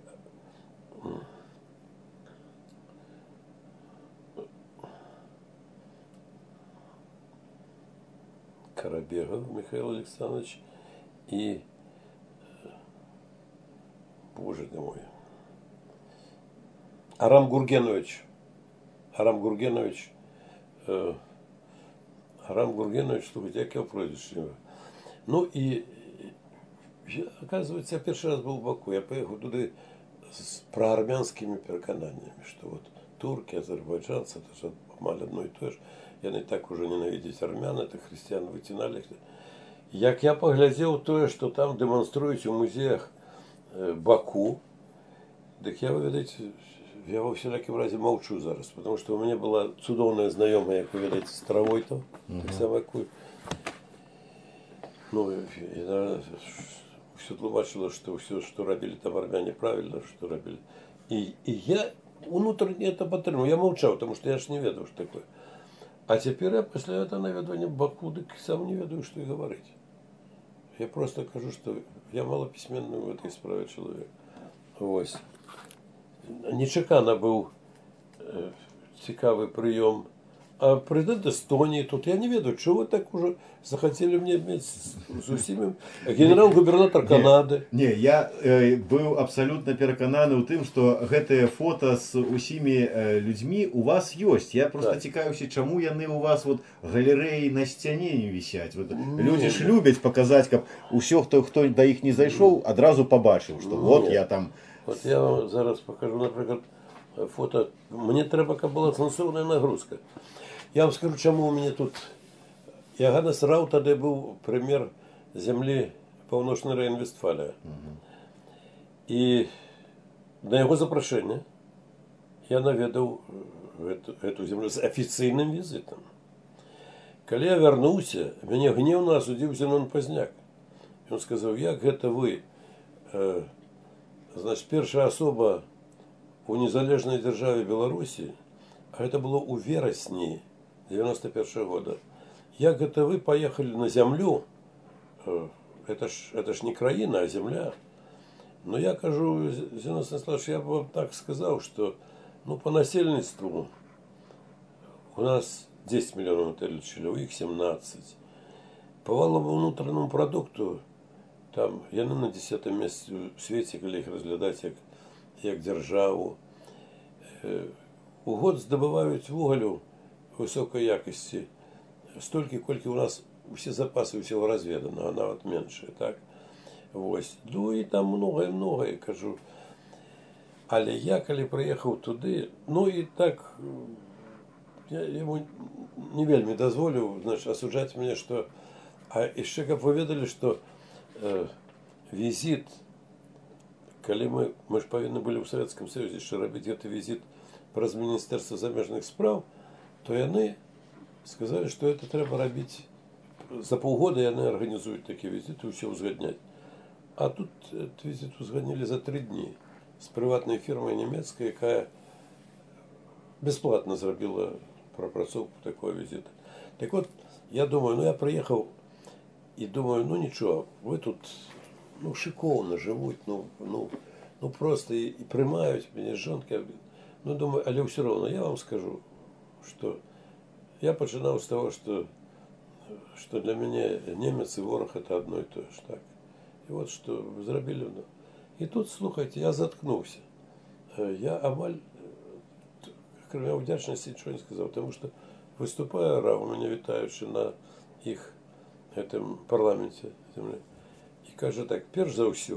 Карабегов Михаил Александрович и, боже ты мой, Арам Гургенович. Арам Гургенович. Э, Арам Гургенович, слухайте, як його пройдеш. Ну і, оказывается, я перший раз був в Баку. Я поїхав туди з проармянськими переконаннями, що от турки, азербайджанці, це ж мали одно і те ж. Я не так уже ненавидеть армян, это христиан вытянали. Як я поглядел то, что там демонструють у музеях Баку, так я, видите, я во всяком разе молчу зараз, потому что у меня была цудовная знайома, як ви видите, з Травойтов, mm-hmm. так само, як ви. Ну, і, наверное, все тлумачило, что все, что робили там армяне, правильно, что робили. И, и я внутренне это подтримал. Я молчал, потому что я ж не ведал, что такое. А теперь я после этого наведывания Баку, так сам не ведаю, что и говорить. Я просто кажу, что я малописьменный в этой справе человек. Ось. Нечекано був е, цікавий прийом. А президент Естонії тут, я не ведаю, чого ви так уже захотели мне иметь с, с усімим. Генерал-губернатор Канады. Не, не, я э, был абсолютно перекананы у тым, что гэтые фото с усімі э, людьми у вас есть. Я просто так. Цікавюся, чому яны у вас вот галереи на сцяне не висять. Вот, люди ж любят показать, как усё, хто, хто до их не зайшов, одразу побачив, что вот Нет. я там. Вот я вам зараз покажу, наприклад, фото. Мені треба, яка була сенсорна нагрузка. Я вам скажу, чому у мене тут Яганес Рау тоді був прем'єр землі Північної Рейн-Вестфалія. Угу. І на його запрошення я навідав эту землю з офіційним візитом. Коли я вернувся, мене гнівно осудив Зенон Позняк. Він сказав, як це ви, е, значить, перша особа у незалежній державі Білорусі, а это было у вересні девяносто первого года. Як это вы поехали на землю, это ж, это ж не країна, а земля. Но я кажу, Зенон Станиславович, я бы вам так сказал, что ну, по насельництву у нас десять миллионов населения, у их семнадцать. По валовому внутреннему продукту, там, я не на десятом месте в свете, коли їх розглядати як, як державу. У год здобувають вуголю високої якості стільки, скільки у нас всі запаси всього розвідано, а навіть менше, так? Ось. Ну і там много-много, кажу. Але я, коли приїхав туди, ну і так, я йому не вельми дозволив, значить, осуджати мене, що, а ще як повідали, що е, візит, коли ми, ми ж повинні були в Совєтському Союзі ще робити цей візит праз Міністерство заміжних справ, то вони сказали, що це треба робити за полгода, вони організують такі візити, все узгоднять. А тут этот візит узгоднили за три дні з приватної фірми німецької, яка безплатно зробила пропрацовку такого візиту. Так от, я думаю, ну я приїхав і думаю, ну нічого, ви тут ну, шиковно живуть, ну, ну, ну просто і, і приймають мене жінки. Ну, думаю, але все равно, я вам скажу, что я починал с того, что, что для меня немец и ворог это одно и то же. Так? И вот что зробили. И тут, слухайте, я заткнулся. Я амаль, кроме вдячности, ничего не сказал, потому что выступая, Рау меня вітаючи на их этом парламенте землі, и каже так, перш за все,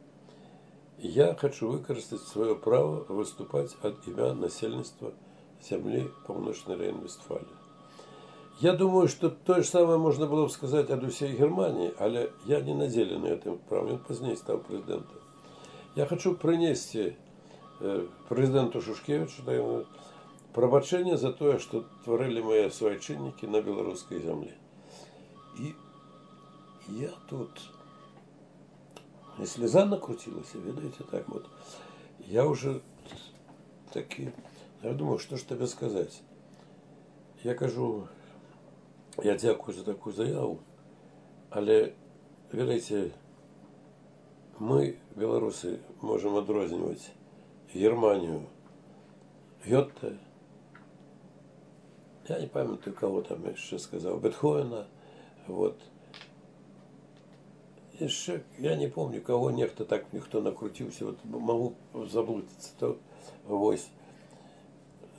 я хочу використати своє право виступати від ім'я насельництва землі Північної Рейн-Вестфалії. Я думаю, что то же самое можно было бы сказать о всей Германии, але я не наделен этим правом, он позднее стал президентом. Я хочу принести президенту Шушкевичу пробачення за то, что творили мои суайчинники на белорусской земле. И я тут... И слеза накрутилась, видите, так вот. Я уже таки, я думаю, что ж тебе сказать. Я кажу, я дякую за таку заяву, але, видите, мы, белорусы, можем отрознивать Германию, Гетте, я не памятаю, кого там я еще сказал, Бетховена, вот. Еще, я не помню, кого некто так, никто накрутился, вот могу заблудиться, то, вось.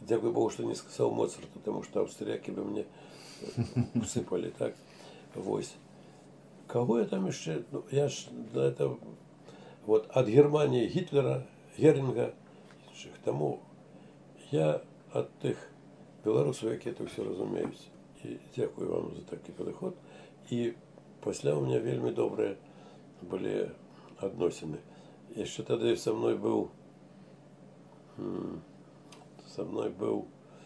Дякую Богу, что не сказал Моцарт, потому что австрияки бы мне всыпали, так? Вось. Кого я там еще? Ну, я ж да, это вот от Германии Гитлера, Геринга, к тому я от тих білорусів, які це все розуміють. І дякую вам за такий підход. І після у мене вельми добрі були відносини. І ще тоді со мною був со мною був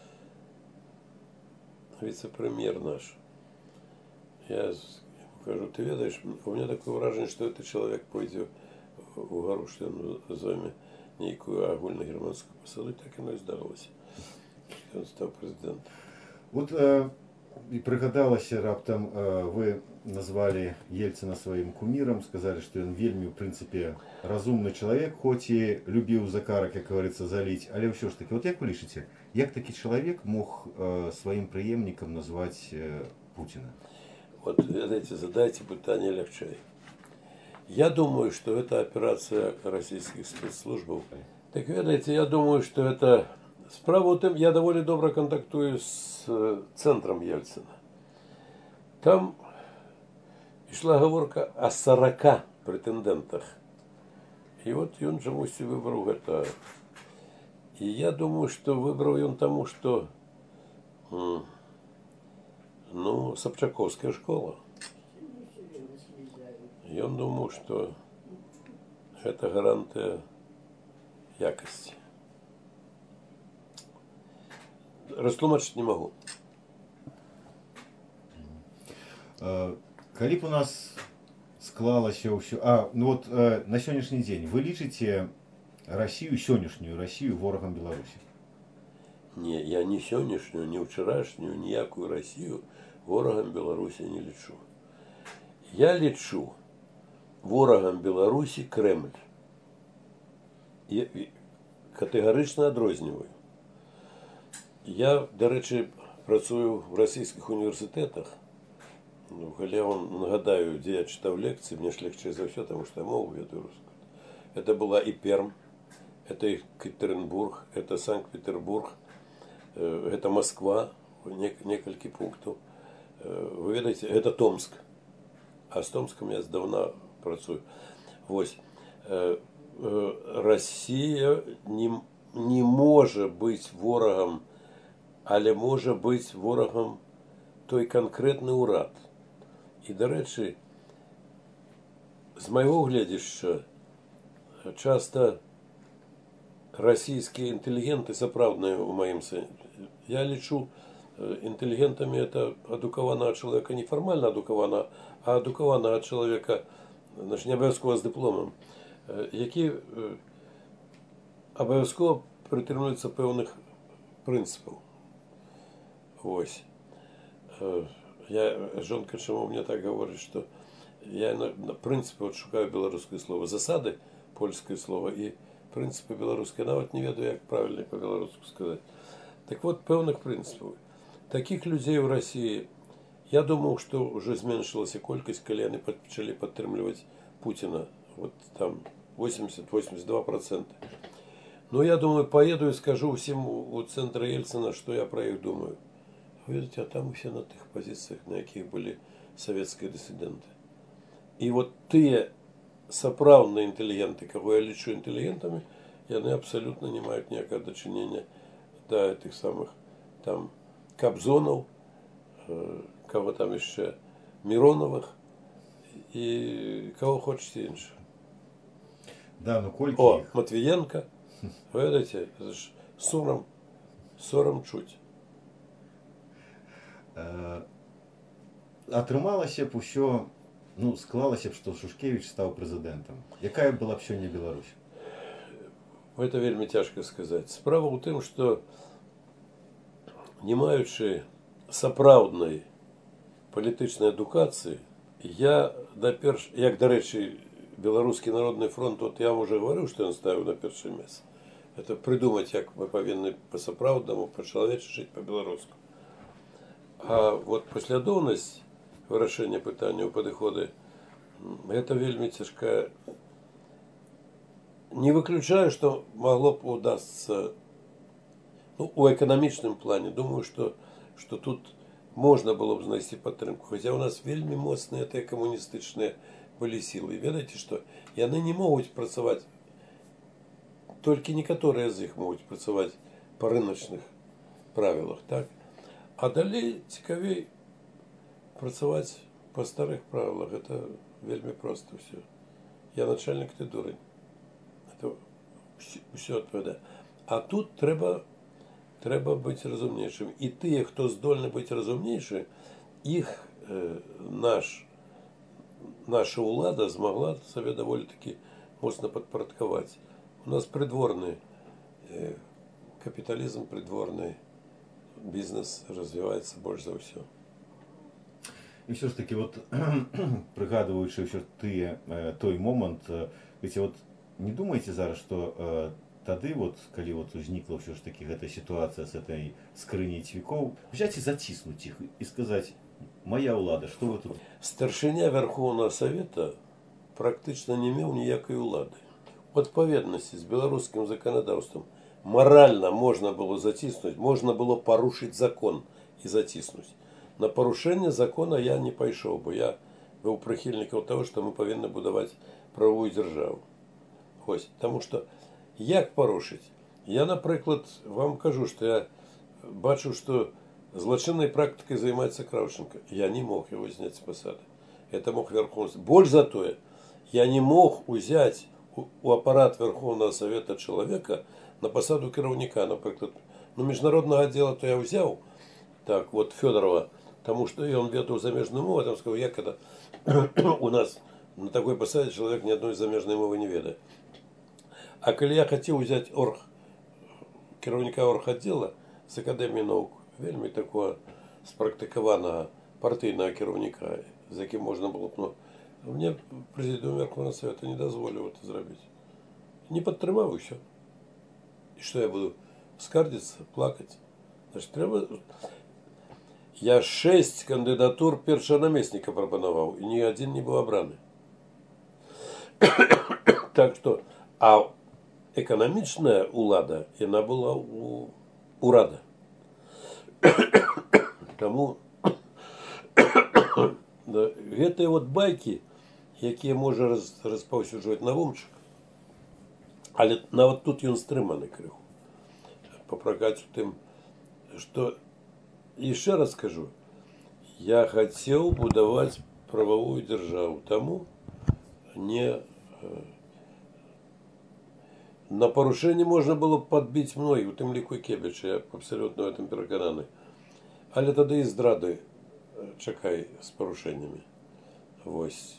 віце-прем'єр наш. Я кажу, ти ведаєш, у мене таке враження, що цей чоловік пойде у гору, що він займе некую агульно-германську посаду, так і не здарилося. Він став президентом. От е, і пригадалося раптом, е, ви назвали Єльцина своїм куміром, сказали, що він вельми, в принципі, розумний чоловік, хоч і любив за карак, як говориться, залить. Але все ж таки, от як ви лишите, як такий чоловік мог е, своїм преемником назвати е, Путіна? Вот, знаете, задайте питание легче. Я думаю, что это операция российских спецслужб. Так, видите, я думаю, что это... Справа в том, я довольно добро контактую с центром Ельцина. Там шла говорка о сорока претендентах. И вот он же мусі выбрал это. И я думаю, что выбрал он тому, что... Ну, Собчаковская школа. И он думал, что это гарантия якости. Растлумачить не могу. Калі б у нас склалася ўсё... А, ну вот э, на сённяшні дзень вы лічыце Россию, сённяшнюю Россию ворогам Беларусі? Не, я не сённяшнюю, не вчерашнюю, ніякую Россию ворогам Беларусі не лічу. Я лічу ворогам Беларусі Кремль. І категорично адрозніваю. Я, до речі, працюю в російських університетах. Ну, коли я вам нагадаю, де я читав лекції, мені ж легче за все, тому що я мову веду русскую. Это была и Пермь, это Екатеринбург, это Санкт-Петербург, это Москва, несколько пунктов. Вы видите, это Томск. А с Томском я здавна працюю. Ось. Росія не, не може бути ворогом, але може бути ворогом той конкретний уряд. І, до речі, з моєго глядища, часто російські інтелігенти, справді у моїм сенсі, я лічу інтелігентами это адукованого чоловіка, не формально адукованого, а адукованого чоловіка, значить, не обов'язково з дипломом, які обов'язково притримуються певних принципів. Ось. Я, жонка чому мені так говорить, що я на, на принципі от шукаю білоруське слово, засади польське слово і принципи білоруське, навіть не веду, як правильно по-білоруську сказати. Так от, певних принципів. Таких людей в Росії, я думав, що вже зменшилася кількість, коли вони почали підтримувати Путіна. Вот там восемьдесят - восемьдесят два процента. Но я думаю, поеду и скажу всем у центра Ельцина, что я про них думаю. Видите, а там все на тех позициях, на яких были советские диссиденты. И вот те соправные интеллигенты, кого я лечу интеллигентами, они абсолютно не имеют никакого дочинения до этих самых там Кобзонов, э, кого там еще, Мироновых и кого хочете инше. Да, ну колькі О, їх? Матвієнка, видите, сором, сором чуть. Е, Атрымалася б усё, ну, склалася б, што Шушкевич стаў прэзідэнтам. Якая была б сёння Беларусь? Это вельми тяжко сказать. Справа в том, что не маючи сапраўднай політичної адукації, я, перш, як, до речі, Белорусский народный фронт, вот я вам уже говорил, что он ставил на першее место. Это придумать, как мы повинны по-сапраўднаму, по-человечески жить по-белорусски. А вот послідовність вирішення питання у підходи, это вельми тяжка. Не выключаю, что могло бы удастся Ну, у эканамічным плане, думаю, што, што тут можна было б знайсці падтрымку. Хаця ў нас вельмі моцныя тыя камуністычныя былі сілы. Ведаеце, што яны не могуць працаваць, толькі некаторыя з іх могуць працаваць па рыначных правілах, так? А далей цікавей працаваць па старых правілах. Гэта вельмі проста ўсё. Я начальник, ты дурень. Это ўсё адпавядае. А тут трэба трэба быць разумнейшым. І тыя, хто здольны быць разумнейшы, іх э, наш, наша ўлада змагла сабе даволі такі моцна падпарадкаваць. У нас придворны э, капіталізм, придворны бізнес развіваецца больш за ўсё. І все ж таки, вот, прыгадваючы ўсё тыя, э, той момант, э, ведь, вот, не думаеце зараз, што э, тады, вот, калі вот узнікла ўсё ж таки гэта сітуацыя з этой скрыняй цвікоў, взять і заціснуць іх і сказаць: моя ўлада, што вы тут? Старшыня Верховного Совета практычна не меў ніякай улады. У адпаведнасці з беларускім заканадаўствам маральна можна было заціснуць, можна было парушыць закон і заціснуць. На парушэнне закона я не пайшоў, бо я быў прыхільнікам таго, што мы павінны будаваць правовую дзяржаву. Ось, таму што як парушыць? Я, напрыклад, вам кажу, што я бачу, што злачыннай практыкай займаецца Кравченко. Я не мог его зняць з пасады. Это мог Верховный Совет. Больш за тое, я не мог узяць у апарат Верховного Совета чалавека на пасаду кіраўніка, напрыклад. Ну, міжнароднага дела то я ўзяў, так, вот Фёдорова, таму што ён ведаў замежную мову, там сказаў, як это у нас на такой пасадзе чалавек ні адной замежнай мовы не ведае. А калі я хацеў узяць орг, кіраўніка оргаддзела з акадэміі навук, вельмі такого спрактыкаванага партыйнага кіраўніка, з якім можна было б, ну, мне прэзідыум Верховного Совета не дазволіў это зрабіць. Не падтрымаў усё. І што я буду скардзіцца, плакаць? Значит, трэба... Я шэсць кандыдатур першага намесніка прапанаваў, і ні адзін не быў абраны. Так што, а эканамічная ўлада, яна была у урада. Таму да, гэтыя вот байкі, якія можа раз, распаўсюджваць Навумчык, але нават тут ён стрыманы крыху. Папракаць у тым, што, яшчэ раз скажу, я хацеў будаваць прававую дзяржаву, таму не... На парушэнне можна было падбіць многіх, у тым ліку Кебіча, я абсалютна ў гэтым перакананы. Але тады і здрады чакай з парушэннямі. Вось.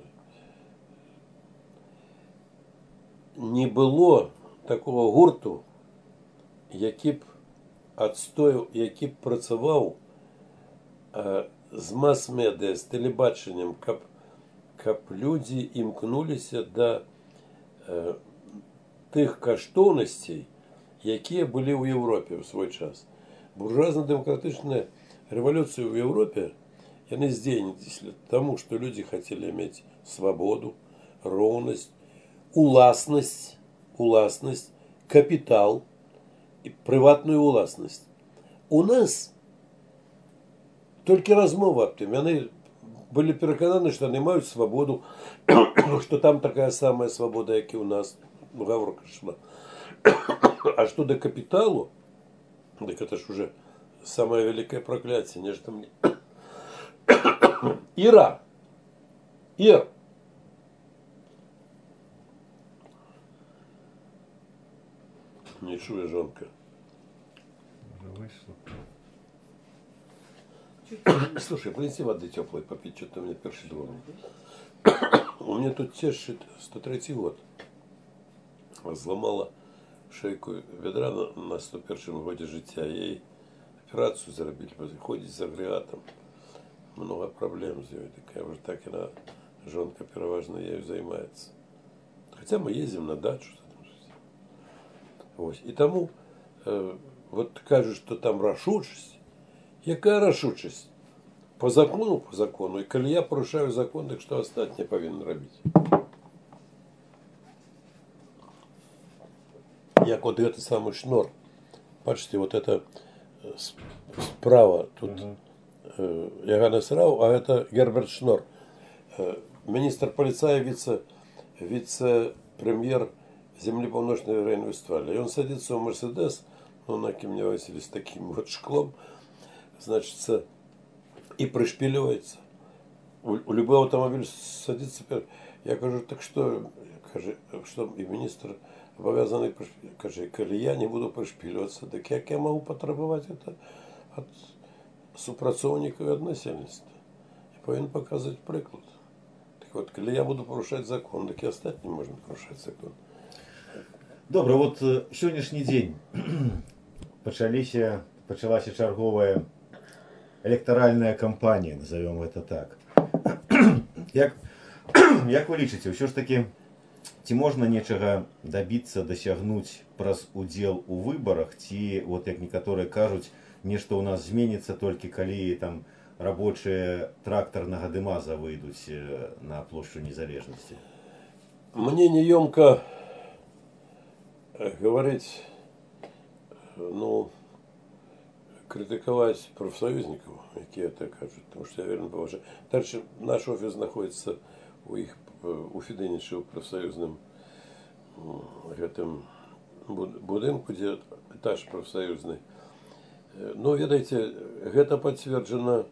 Не было такого гурту, які б адстояў, які б працаваў э, з мас-медыя, з тэлебачаннем, каб, каб людзі імкнуліся да э, тых каштоўнасцей, якія былі ў Еўропе ў свой час. Буржуазна-дэмакратычная рэвалюцыя ў Еўропе, яны здзейніліся таму, што людзі хацелі мець свабоду, роўнасць, уласнасць, уласнасць, капітал і прыватную уласнасць. У нас толькі размова аб тым. Яны былі перакананы, што яны маюць свабоду, што там такая самая свабода, як і ў нас. Гаворка шла. А что до капиталу, так это ж уже самое великое проклятие, нежто мне. Ира! Ир! Не чує жонка. Слушай, принеси воды теплой попить, что-то мне перший двор. У меня тут тешит сто третий год. Зламала шейку бедра на, на сто першым годзе жыцця. Ей аперацыю зрабілі, ходзіць з агрэгатам. Много праблем з ёй. Такая уже так яна, жонка пераважна ею займаецца. Хаця мы ездзім на дачу. Вось. І таму э, вот кажуць, што там рашучасць. Якая рашучасць? По закону, по закону. І калі я парушаю закон, дык што астатнія павінны рабіць? Як от гэты самы шнор бачите, вот это э, с- справа тут э, Йоганнес Рау, а это Герберт Шнор, э, министр полиции, вице, вице-премьер земли полночной Рейн-Вестфалии. И он садится в Мерседес, ну, на Кимне Василий, с таким вот шклом, значит, и пришпиливается. У, у любого автомобиля садится. Я кажу, так что, каже, что и министр обов'язаний, каже, коли я не буду пришпілюватися, так як я можу потребувати це від супрацовників і від насельництва? І повинен показувати приклад. Так от, коли я буду порушати закон, так і остатнім можна порушати закон. Добре, от е, сьогоднішній день почалися, почалася черговая электоральная кампанія, назовем это так. Як, як ви лічыце, ўсё ж таки, ці можна нечага дабіцца, дасягнуць праз удзел у выбарах, ці, вот як некаторыя кажуць, нешта ў нас зменіцца толькі калі там рабочие трактарнага дымаза выйдуць на плошчу Незалежнасці? Мне неёмко говорить, ну, критиковать профсоюзников, які это кажуть, тому що я вірно поважаю. Дальше наш офіс знаходиться у їх у Фединічі, у профсоюзному гэтым будинку, де этаж профсоюзний. Ну, ведаеце, гэта пацверджана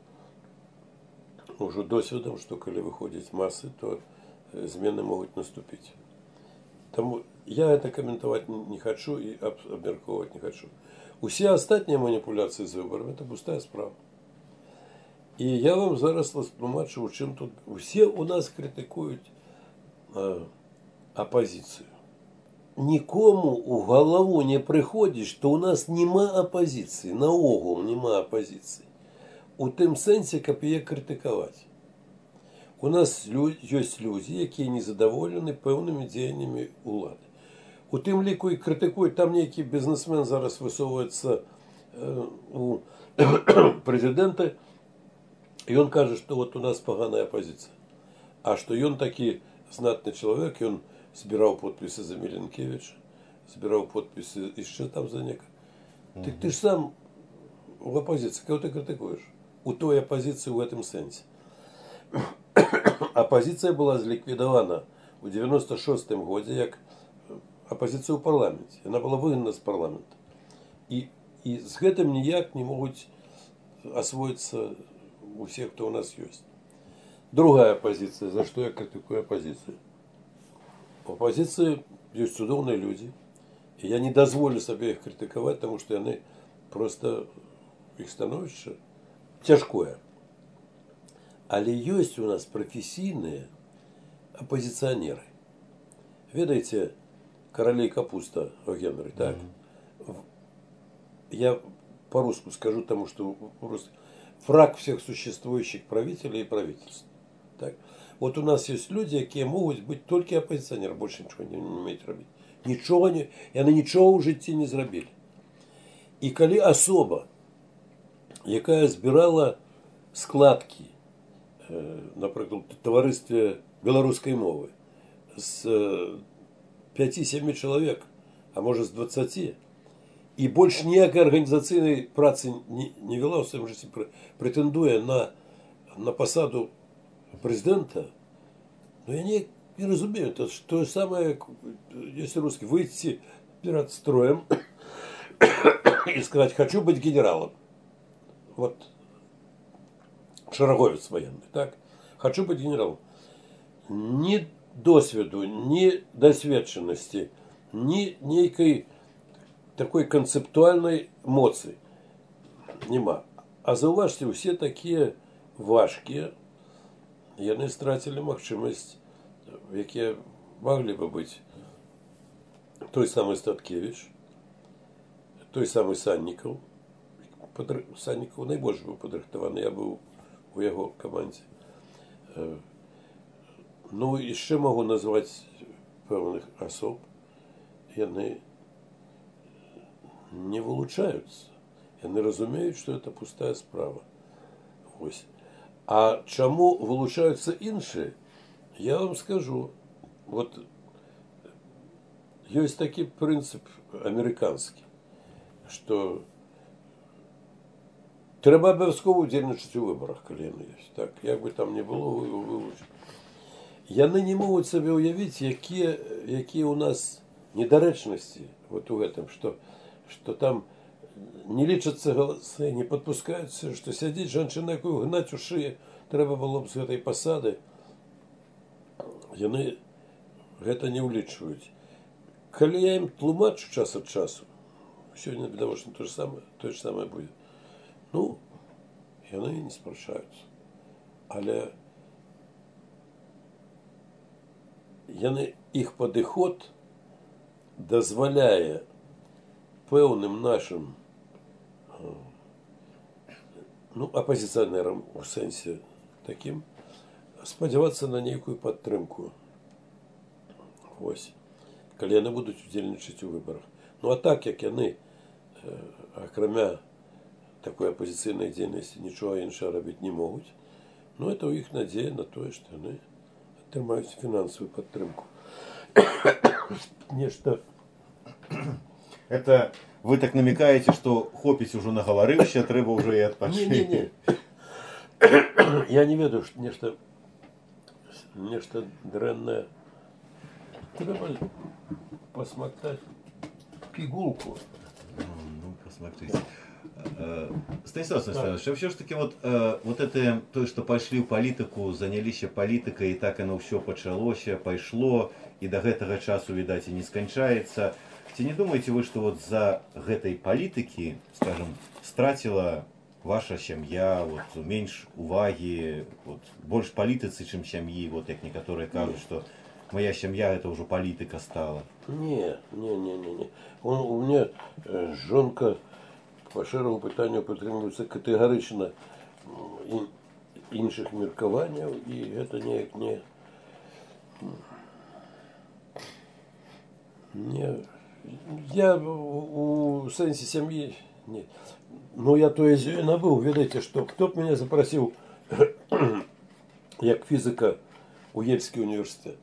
уже досведом, что коли выходят массы, то змены могут наступить. Тому я это комментовать не хочу и обмерковывать не хочу. Усе остальные манипуляции с выборами – это пустая справа. И я вам зараз розтлумачу, чим тут. Все у нас критикують э, оппозицию. Нікому у голову не приходить, що у нас нема опозиції, наогул нема опозиції. У тим сенсі, як її критикувати. У нас є люди, які незадоволені певними діяннями влади. У тим ліку і критикують, там некий бізнесмен зараз висовується э, у президента, и он каже, что вот у нас поганая оппозиция. А что он такой знатный человек, и он собирал подписи за Миленкевича, собирал подписи еще там за некого. Угу. Ты, ты же сам в оппозиции, кого ты критикуешь? У той оппозиции в этом сенсе. Оппозиция была зликвидована в девяносто шестом году, как оппозиция в парламенте. Она была выгнана с парламента. И, и с этим никак не могут освоиться у всех, кто у нас есть. Другая позиция, за что я критикую оппозицию. В оппозиции есть чудовные люди, и я не дозволю себе их критиковать, потому что они просто, их становище тяжкое. Але есть у нас профессийные оппозиционеры. Ведаете, Королей Капуста о Генри, так? Mm-hmm. Я по-русски скажу, потому что враг всех существующих правителей и правительств. Так? Вот у нас есть люди, которые могут быть только оппозиционеры, больше ничего не, не умеют робить. Ничего не, и они ничего в житті не зробили. И коли особа, яка збирала складки, наприклад, в товаристві білоруської мови, з пяти-семи чоловік, а може з двадцати, і більше ніякої організаційної праці не, не вела в своєму житті, претендує на, на посаду президента, ну я не, не розумію, это то же самое, если русский, выйти перед строем и сказать, хочу быть генералом. Вот Шараговец военный, так? Хочу быть генералом. Ни досвіду, ні досвідченості, ні ніякої такої концептуальної емоції нема. А зауважте, всі такі важкі, вони стратили можливість, які могли би бути той самий Статкевич, той самий Санніков. Санніков найбільше був підрихтований, я був у його команді. Ну, і ще можу назвати певних особ, вони не вилучаються. Вони розуміють, що це пустая справа. Ось. А чому вилучаються інші, я вам скажу. От є такий принцип американський. що треба обов'язково удільничати у виборах, коли вони є. Так, як би там не було, вилучити. Яны не можуть собі уявити, які, які у нас недоречності вот в этом, что, что там не лічаться голоси, не підпускаються, що сидить жінка, яку гнать у шиї, треба було б з цієї посади. Яны гэта не ўлічваюць. Калі я ім тлумачу час ад часу, сёння відавочна то ж самае, тое ж самае будзе. Ну, яны не спрашаюцца. Але яны, іх падыход дазваляе пэўным нашым ну, апазіцыянерам у сэнсе такім спадзявацца на нейкую падтрымку. Вось. Калі яны будуць удзельнічаць у выбарах. Ну а так як яны, акрамя такой апозіцыйнай дзейнасці, нічога іншага рабіць не могуць, ну это ў іх надзея на тое, што яны атрымаюць фінансавую падтрымку. Нешта. Это вы так намекаете, что хопіць ужо нагаварыўся, трэба ўжо і адпачыць. Не-не-не. Я не ведаю, што нешта нешта дрэннае. Трэба посмактаць пігулку. Ну, посмотрите. Станислав Станиславович, а все-таки вот, вот это, то, что пошли в политику, занялись политикой, и так оно все почалось, пошло, и до этого часу, видать, и не скончается. Ці не думаете вы, что вот за этой политики, скажем, стратила ваша сям'я, вот, меньше уваги, вот, больше политицы, чем семьи, вот, как некоторые кажут, что моя семья это уже политика стала. Не, не, не, не, не. Он, у меня э, жонка по шэрагу пытанняў прытрымліваецца катэгарычна ін, іншых меркаванняў, і гэта неяк не не я у, у сэнсе сям'і не. Ну я то і набыў, ведаеце, што хто б мяне запрасіў як фізіка у Ельскі універсітэт.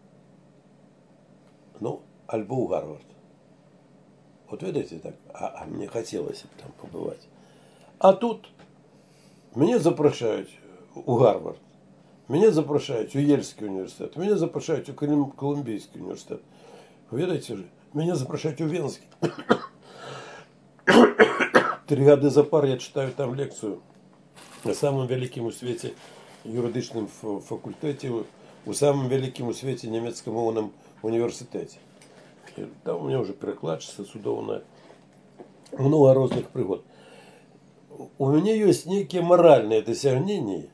Ну, альбо у Гарвард. Вот видите так, а, а мне хотелось там побывать. А тут меня запрашивают у Гарвард, меня запрашивают у Ельский университет, меня запрашивают у Колумбийский университет. Вы видите же, меня запрашивают у Венский. Три года запар я читаю там лекцию на самом великим у свете юридичном факультете, у самом великим у свете немецкомовном университете. Там у меня уже перекладчица судовная, много разных пригод. У меня есть некие моральные досягнения.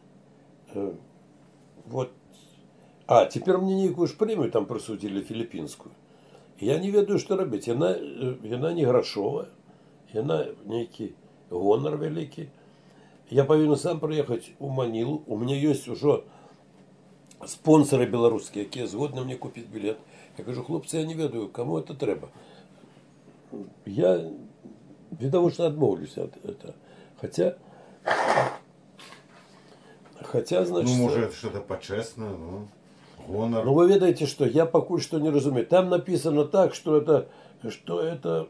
Вот. А, теперь мне некую ж премию там присудили филиппинскую. Я не ведаю, что робить. Она, она не грошовая, она некий гонор великий. Я повинен сам приехать у Манилу. У меня есть уже спонсоры белорусские, которые згодны мне купить билет. Я кажу, хлопці, я не ведаю, кому это треба. Я, відавочна, адмовлюсь от этого. Хотя, хотя, значит... Ну, может, это что-то почестное, ну, гонор. Ну, вы ведаете, что я пока что не разумею. Там написано так, что это, что это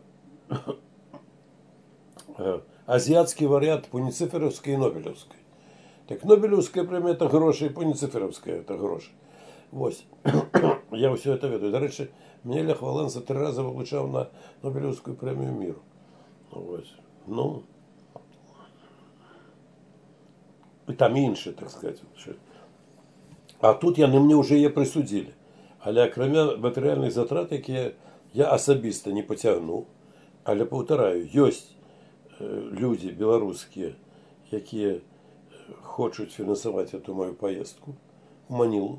азиатский вариант Пуніциферовской и Нобелевской. Так Нобелевская премия это гроши, и Пуніциферовская это гроши. Ось. Я все это ведаю. До речі, мені Лех Валенса три рази вилучав на Нобелівську премію миру. Ось. Ну, і там інше, так сказати. А тут яны мне вже є присудили. Але окремя матеріальних затрат, які я особисто не потягну, але повторяю, есть люди белорусские, які хочуть фінансувати эту мою поездку в Манилу.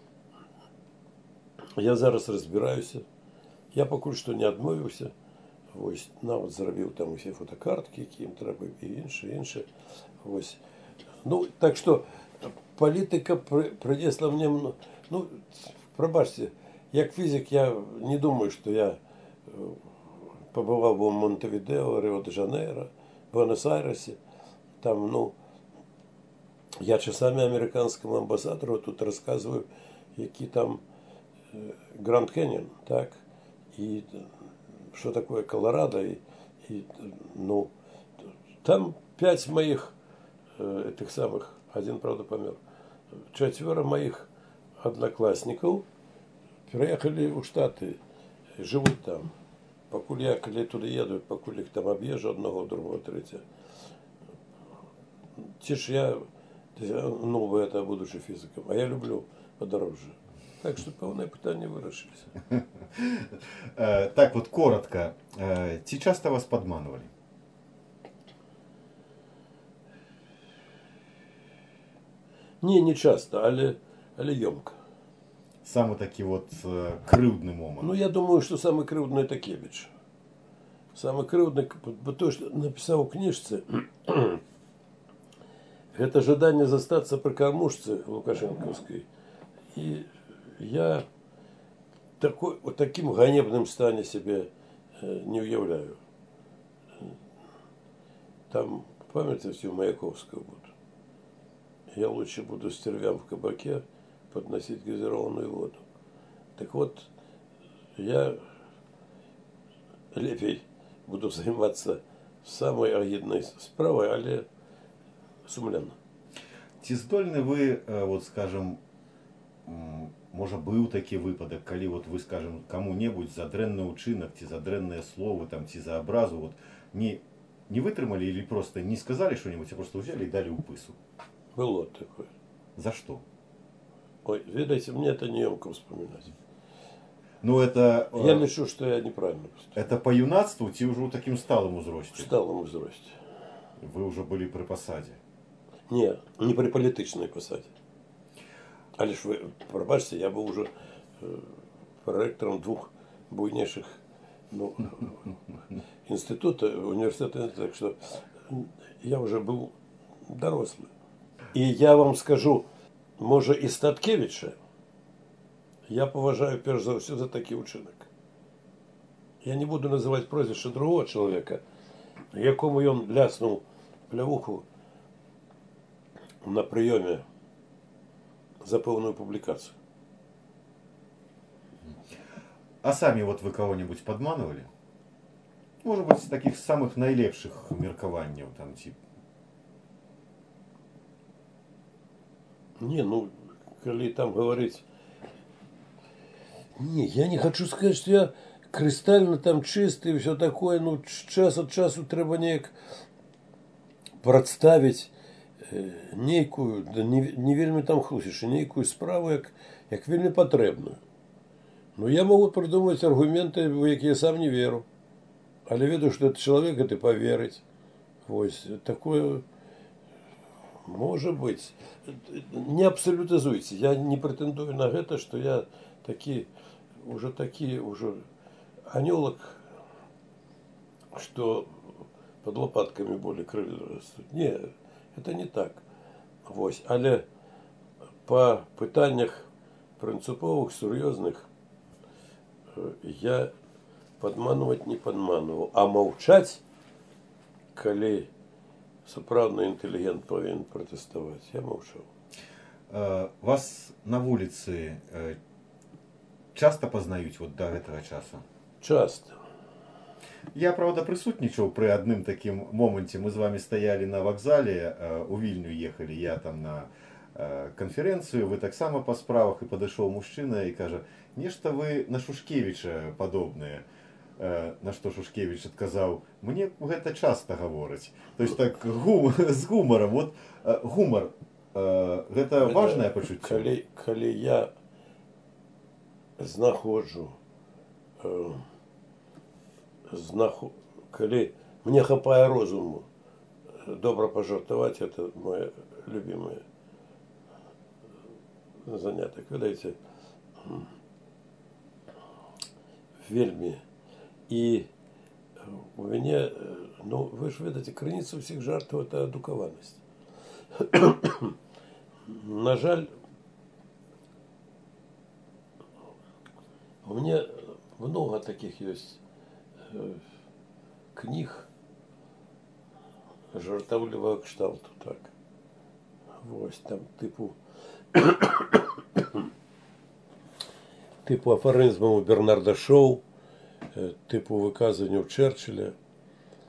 Я зараз розбираюся. Я поки що не відмовився. Ось, навіть зробив там усі фотокартки, які їм треба, і інше, інше. Ось. Ну, так що політика принесла мені, ну, пробачте, як фізик я не думаю, що я побував би в Монтевідео, Ріо-де-Жанейро, Буенос-Айресі. Там, ну, я часами американському амбасадору тут розказую, які там Гранд Каньон, так, и что такое Колорадо, и, И, ну, там пять моих э, этих самых, один, правда, помер, четверо моих одноклассников приехали в Штаты, живут там. Покуль я коли туди еду, покуль їх там об'їжджу одного, другого, третього. Ті ж я, ну, это, будучи фізиком, а я люблю подорожжя. Так що повне питання вирішилося. Э, Так вот, коротко, э, ці часто вас подманывали? Ні, не часто, але, але йомко. Саме такі от е, кривдний момент. Ну, я думаю, що саме кривдне – це Кевич. Саме кривдне, бо то, що написав у книжці, это жадание застаться при кормушце Лукашенковской. И я такой, вот таким ганебным стане себе не уявляю. Там, памятаете, у Маяковского будут. Я лучше буду стервям в кабаке подносить газированную воду. Так вот, я лепей буду заниматься самой огидной справой, але сумленно. Ці здольны вы, е, от скажем, м, може быў такі выпадак, калі вот вы, скажем, кому-небудзь за дрэнны ўчынак ці за дрэнныя словы там ці за абразу вот не не вытрымалі или просто не сказали что-нибудь, а просто взяли и дали упысу? Было такое. За что? Ой, видите, мне это неемко вспоминать. Ну это е, Я лишу, что я неправильно поступил. это по юнацтву ці ўжо ў такім сталым В узросце? сталом возрасте. Вы уже были при посаде. Не, не при політичній посаді. Але ж ви, пробачте, я був уже е, проректором двох буйніших ну, інститутів, університетів, так що я вже був дорослий. І я вам скажу, може і Статкевича я поважаю перш за все за такий учинок. Я не буду називати прізвище другого чоловіка, якому він ляснув плявуху на прийомі за повную публикацию. А сами вот вы кого-нибудь подманывали? Может быть, из таких самых наилепших меркований там типа. Не, ну, коли там говорить... Не, я не хочу сказать, что я кристально там чистый и все такое. Ну, час от часу треба неяк представить нейкую, да не, не вельми там хлусіш, нейкую справу, як, як вельми потрібну. Ну, я можу придумати аргументи, в які я сам не вірю. Але веду, що этот чоловік это повірить. Ось, такое може бути. Не абсолютизуйте. Я не претендую на это, что я таки, уже таки, уже анёлок, что под лопатками более крылья растут. Не, это не так. Вось. Але по питаннях принципових, серйозних я подманывать не подманывал. А мовчать, коли сапраўдны інтэлігент повинен протестовать, я мовчал. Вас на вулиці часто познають вот до этого часу? Часто. Я, правда, присутнічав при одним таким моменті. Ми з вами стояли на вокзалі, у Вільню їхали, я там на конференцію, ви так само по справах, і підійшов мужчина і каже, нешта ви на Шушкевича подобне. На що Шушкевич відказав, мені гэта часто говорить. Тобто так гум, з гумором. Вот гумор, гэта важное пачуццё? Калі, калі я знаходжу знаху, коли мне хапае розуму добро пожартовать, это мое любимое заняток. Видите, вельми. И у меня, ну, вы же видите, крыніца всех жартов это адукованность. На жаль, у меня много таких есть книг жартовливого кшталту, так. Вось там типу типу афоризму Бернарда Шоу, типу виказанню Черчилля.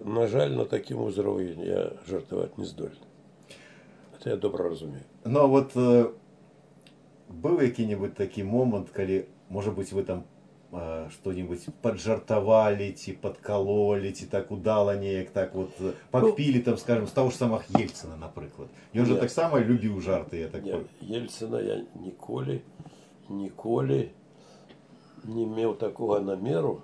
на жаль, на такім узроўні я жартаваць не здольны. Это я добра разумею. Но вот э, был які-нибудь такі момент, калі, может быть, вы там э, что-нибудь поджартовали, ці подкололи, ці так удала неяк, так вот э, подпили, там, скажем, з того ж самого Ельцина, напрыклад. Ён же так само любіў жарты, я так понял. Ельцина я ніколі, ніколі не меў такого намеру,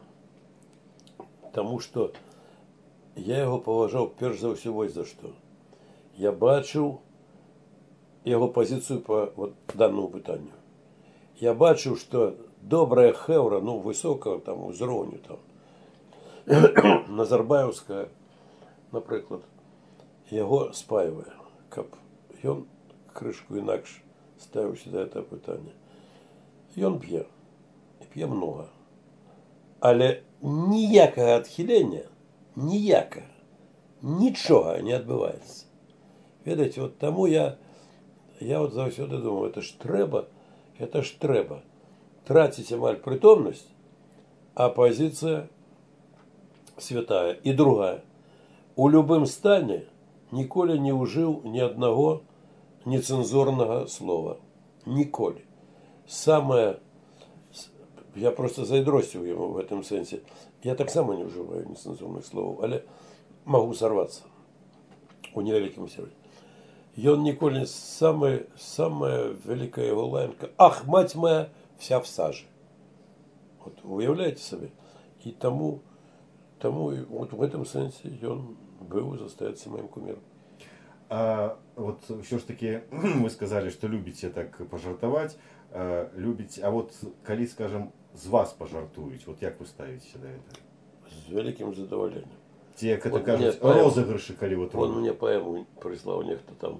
тому что я яго паважаў перш за ўсё вось за што. Я бачыў яго пазіцыю по вот данному пытанню. Я бачыў, што добрая хэўра, ну, высокага там узроўню, там, Назарбаевская, напрыклад, яго спаивае, каб ён крышку інакш ставіў сюда это пытанне. Ён п'е, і п'е многа. Але ніякага адхілення, ніякага, нічога не адбываецца. Ведаеце, вот таму я Я вот заўсёды думаю, это ж трэба, это ж трэба траціць амаль прытомнасць, а пазіцыя святая. І другая. У любым стане ніколі не ўжыў ні аднаго нецэнзурнага слова. Ніколі. Самае, я просто зайздросціў яму в гэтым сэнсе. Я таксама не ўжываю нецэнзурных словаў, але магу сарвацца у невялікім сяроддзі. Ён ніколі самая, самая вялікая яго лаянка. Ах, мать моя, вся в саже. Вот, уяўляеце сабе? І таму, таму вот в гэтым сэнсе ён быў і застаецца маім кумірам. А вот все ж таки вы сказали, что любите так пожартовать, а, любите, а вот калі, скажем, з вас пожартуюць, вот як вы ставитесь до этого? З вялікім задаволеннем. Те, как это кажуть, розыгрыши, коли вот он мне поэму прислал некто там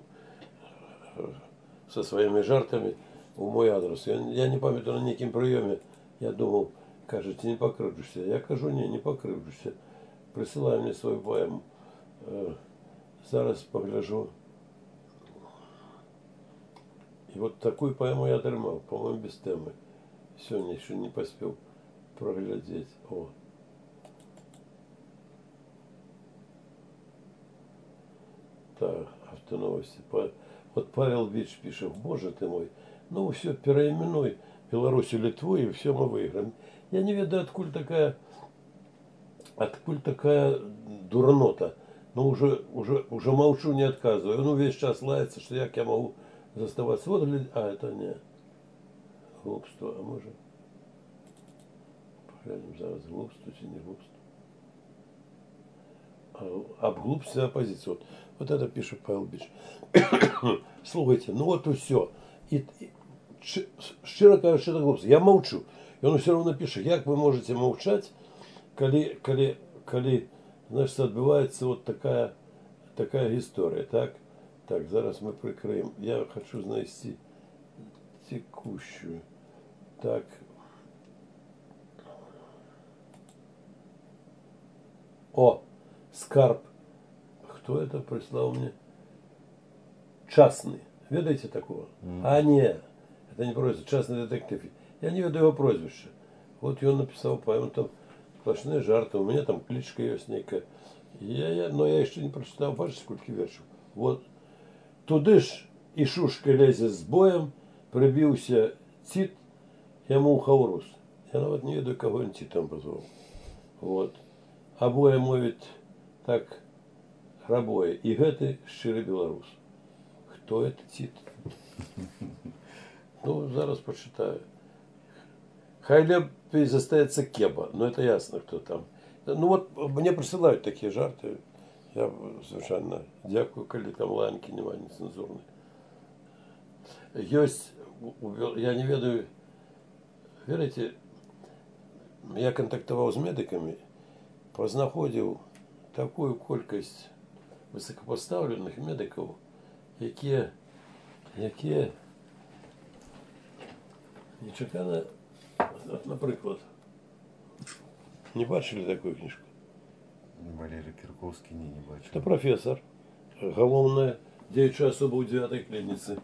со своими жартами в мой адрес. Я, я не памятаю, на неким приеме я думал, кажете, не покрывжешься. Я кажу, не, не покрывжешься. Присылай мне свою поэму. Зараз погляжу. И вот такую поэму я отрымал, по-моему, без темы. Сегодня еще не поспел проглядеть. О. Так, автоновости. Вот Павел Вич пишет, боже ты мой, ну все, переименуй Белоруссию, Литву, и все мы выиграем. Я не ведаю, откуда такая, откуда такая дурнота. Но уже, уже, уже молчу, не отказываю. Ну, весь час лается, что як я могу заставаться. Вот, а, это не глупство, а может, поглядим зараз, глупство или не глупство. Об глупстве оппозиции. Вот, вот это пишет Павел Бич. Слухайте, ну вот и все. И, и щиро кажучи, это глупство. Я молчу. И он все равно пишет, как вы можете молчать, коли, коли, коли, значит, отбывается вот такая, такая история. Так, так, зараз мы прикроем. Я хочу знайти текущую. Так. О! Скарб. Кто это прислал мне? Частный. Ведаете такого? Mm. А, нет. Это не прозвище. Частный детектив. Я не ведаю его прозвище. Вот он написал поэму, там сплошные жарты. У меня там кличка есть некая. Я, я, но я еще не прочитал, бачите, сколько вершів. Вот. Туди ж і шушка лезе з боєм, прибився Тит, йому хаурус. Я навіть не ведаю, кого він Титом позвав. Вот. Обоє мовить так рабое. И гэты шчыры белорус. Кто это Тит? Ну, зараз почитаю. Хай лепей застаецца Кеба. Ну, это ясно, кто там. Ну, вот мне присылают такие жарты. Я совершенно дякую, коли там ланки нема нецензурные. Ёсць, я не ведаю, верите, я контактовал с медиками, познаходил такую колькость высокопоставленных медиков, якія, якія нечакана, наприклад, не бачили такую книжку? Валерий Кирковский, не, не бачу. Это профессор. Головная девичья особа у девятой клинницы.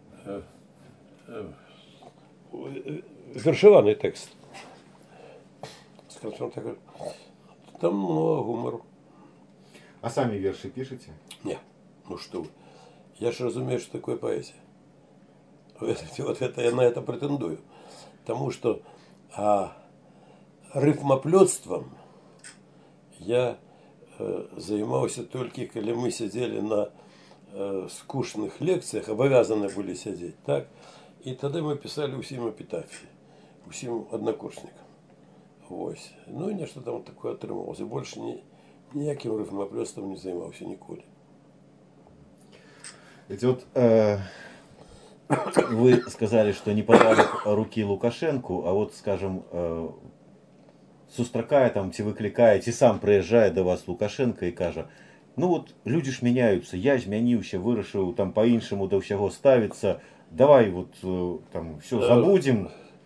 Вершованный текст. Скажем так, там много гумору. А сами верши пишете? Не, ну что вы. Я же разумею, что такое поэзия. Вот, вот это я на это претендую. Потому что а, рифмоплетством я э, занимался только, когда мы сидели на э, скучных лекциях, обязаны были сидеть, так? И тогда мы писали усім эпитафии, усім однокурсникам. Ось. Ну і нечто там такое отрималося. Больше ні, ніяким рифмоплетством не займався ніколи. Ведь вот э, вы сказали, что не подали руки Лукашенку, а вот, скажем, э, сустракає там, ці викликає, ці сам приїжджає до вас Лукашенко і каже: ну от люди ж міняються, я змінився, вирішив там по-іншому до всього ставитися, давай вот там все забудем.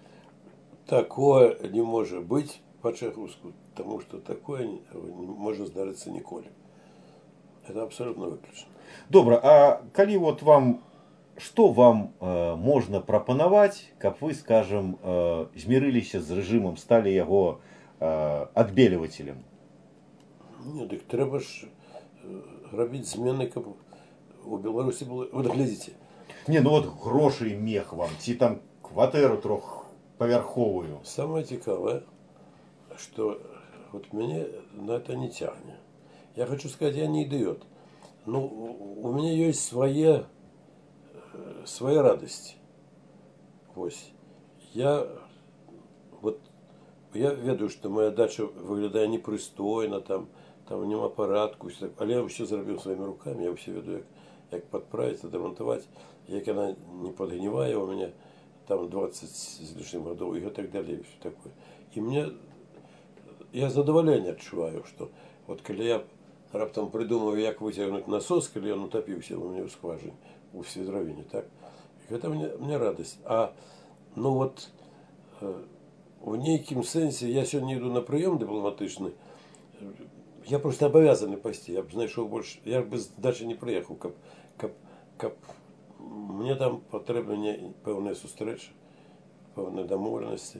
Такое не может быть по-чеховски, потому что такое не может здариться ніколи. Это абсолютно выключено. Добре, а коли вот вам, что вам э, можна прапанаваць, каб вы, скажем, э, змірыліся з рэжымам, сталі яго э, адбелівателем? Не, так трэба ж рабіць змены, каб у Беларусі было... Вот глядзіце. Не, ну вот грошы і мех вам, ці там кватэру трохпавярховую. Самое цікавае, что вот мне на это не тягнет. Я хочу сказать, я не идиот. Ну, у меня есть свои, свои радости. Ось. Я, вот, я ведаю, что моя дача выглядает непристойно, там, там нема парадку, але я все зробив своими руками, я все веду, як, як подправить, демонтовать, як она не подгнивая у меня, там двадцать с лишним годов и так далее, и все такое. И мне, я задоволение отчуваю, что вот когда я раптом придумав, як витягнути насос, коли він утопився у мене у скважині, у свідровині, так? І це мені, мені радість. А, ну от, в нейкім сенсі, я сьогодні йду на прийом дипломатичний, я просто обов'язаний пасти, я б знайшов більше, я б далі не приїхав, каб, каб, каб, мені там потрібні певні зустрічі, певні домовленості.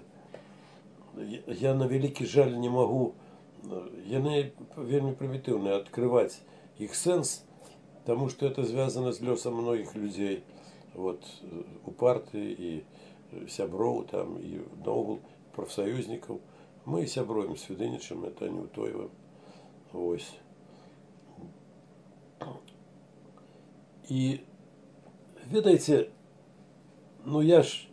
Я на великий жаль не можу, яны вельмі примитивные, открывать их сенс, потому что это связано с лёсом многих людей, вот, у партии и сяброў, там, и наогул профсоюзников. Мы сябруем с Федыничем, это не утоиваем. Ось. И, ведаеце, ну я ж,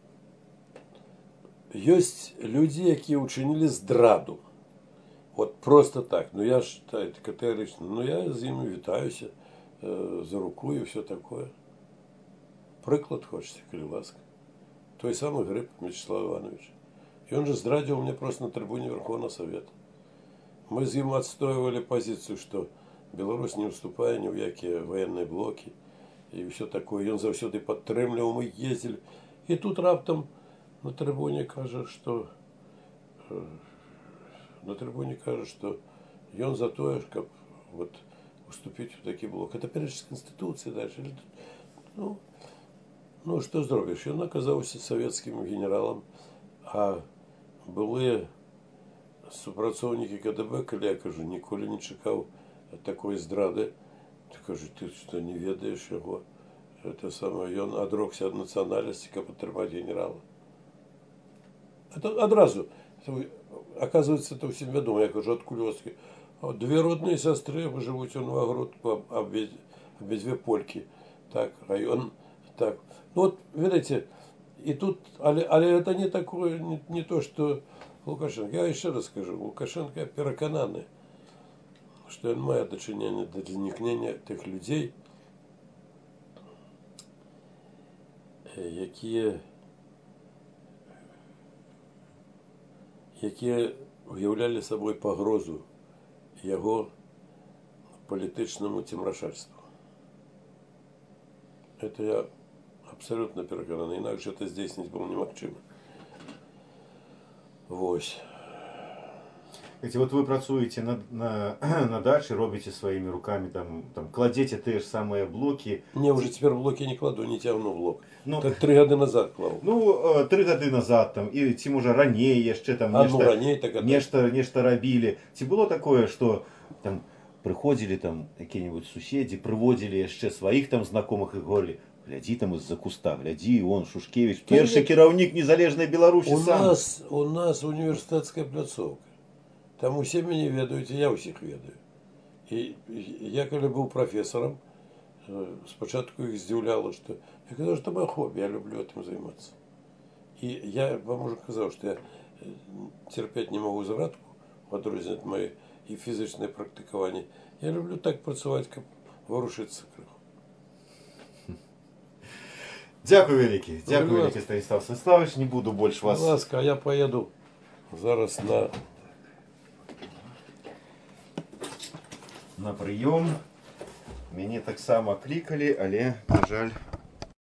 есть люди, якія учинили здраду. Вот просто так. Ну я ж это категорично. Ну я з ними вітаюся э, за руку и все такое. Приклад хочется, коли ласка. Той самый Гриб Вячеслав Иванович. И он же здрадил мне просто на трибуне Верховного Совета. Мы с ним отстаивали позицию, что Беларусь не уступает ни в якие военные блоки и все такое. И он завсёды подтрымливал, мы ездили. И тут раптом на трибуне кажется, что э, на трибуне кажется, что ён за тое, каб вот уступить в такі блок. Это перечень Конституции дальше. Ну, ну что зробишь? Ён оказался советским генералом, а былые супрацоўнікі КДБ, калі я кажу, ніколі не чакаў такой здрады, ты кажу, ты что, не ведаешь его? Это самое, ён адрокся ад нацыянальнасці, каб атрымаць генерала. Это одразу. Оказывается, это всем вядома. Я кажу, откуль у вас две родные сестры живут он в огородку, обидве польки. Так, район. Так. Ну вот, видите, и тут, але, але это не такое, не, не то, что Лукашенко. Я еще раз скажу, Лукашенко переконаний, что он має дочинення до зникнення тих людей, які які уявляли собою погрозу його політичному тімрашальству. Это я абсолютно переконаний, інакше це здійснити було немагчимо. Ось. Эти вот вы працуете на, на, на даче, робите своими руками, там, там, кладете те ж самые блоки. Не, уже теперь блоки не кладу, не тягну блок. Ну, так три года назад клав. Ну, три года назад, там, і ці, може, ранее, ще там, а, нешта, ну, ранее, так это... нешта, нешта робили. Ці было такое, что там, прыходзілі там якія-нибудь суседзі, прыводзілі яшчэ сваіх там знакомых і говорили: глядзі там из-за куста, глядзі, он Шушкевич, першы кіраўнік незалежнай Беларусі У сам. нас, у нас університетська пляцоўка. Там усе мяне ведаюць, і я ўсіх ведаю. І я калі быў прафесарам, спачатку іх здзіўляла, што я казаў, што маё хобі, я люблю этим займацца. І я вам уже казаў, што я цярпець не магу зарадку, в адрозненне ад маёй і фізычнае практыкаванне. Я люблю так працаваць, каб варушыцца крыху. Дзякуй вялікі, дзякуй Будь вялікі, Станіслав Станіславович, не буду больш вас... Будь ласка, а я поеду зараз на... на прыём. Мяне таксама клікалі, але, на жаль,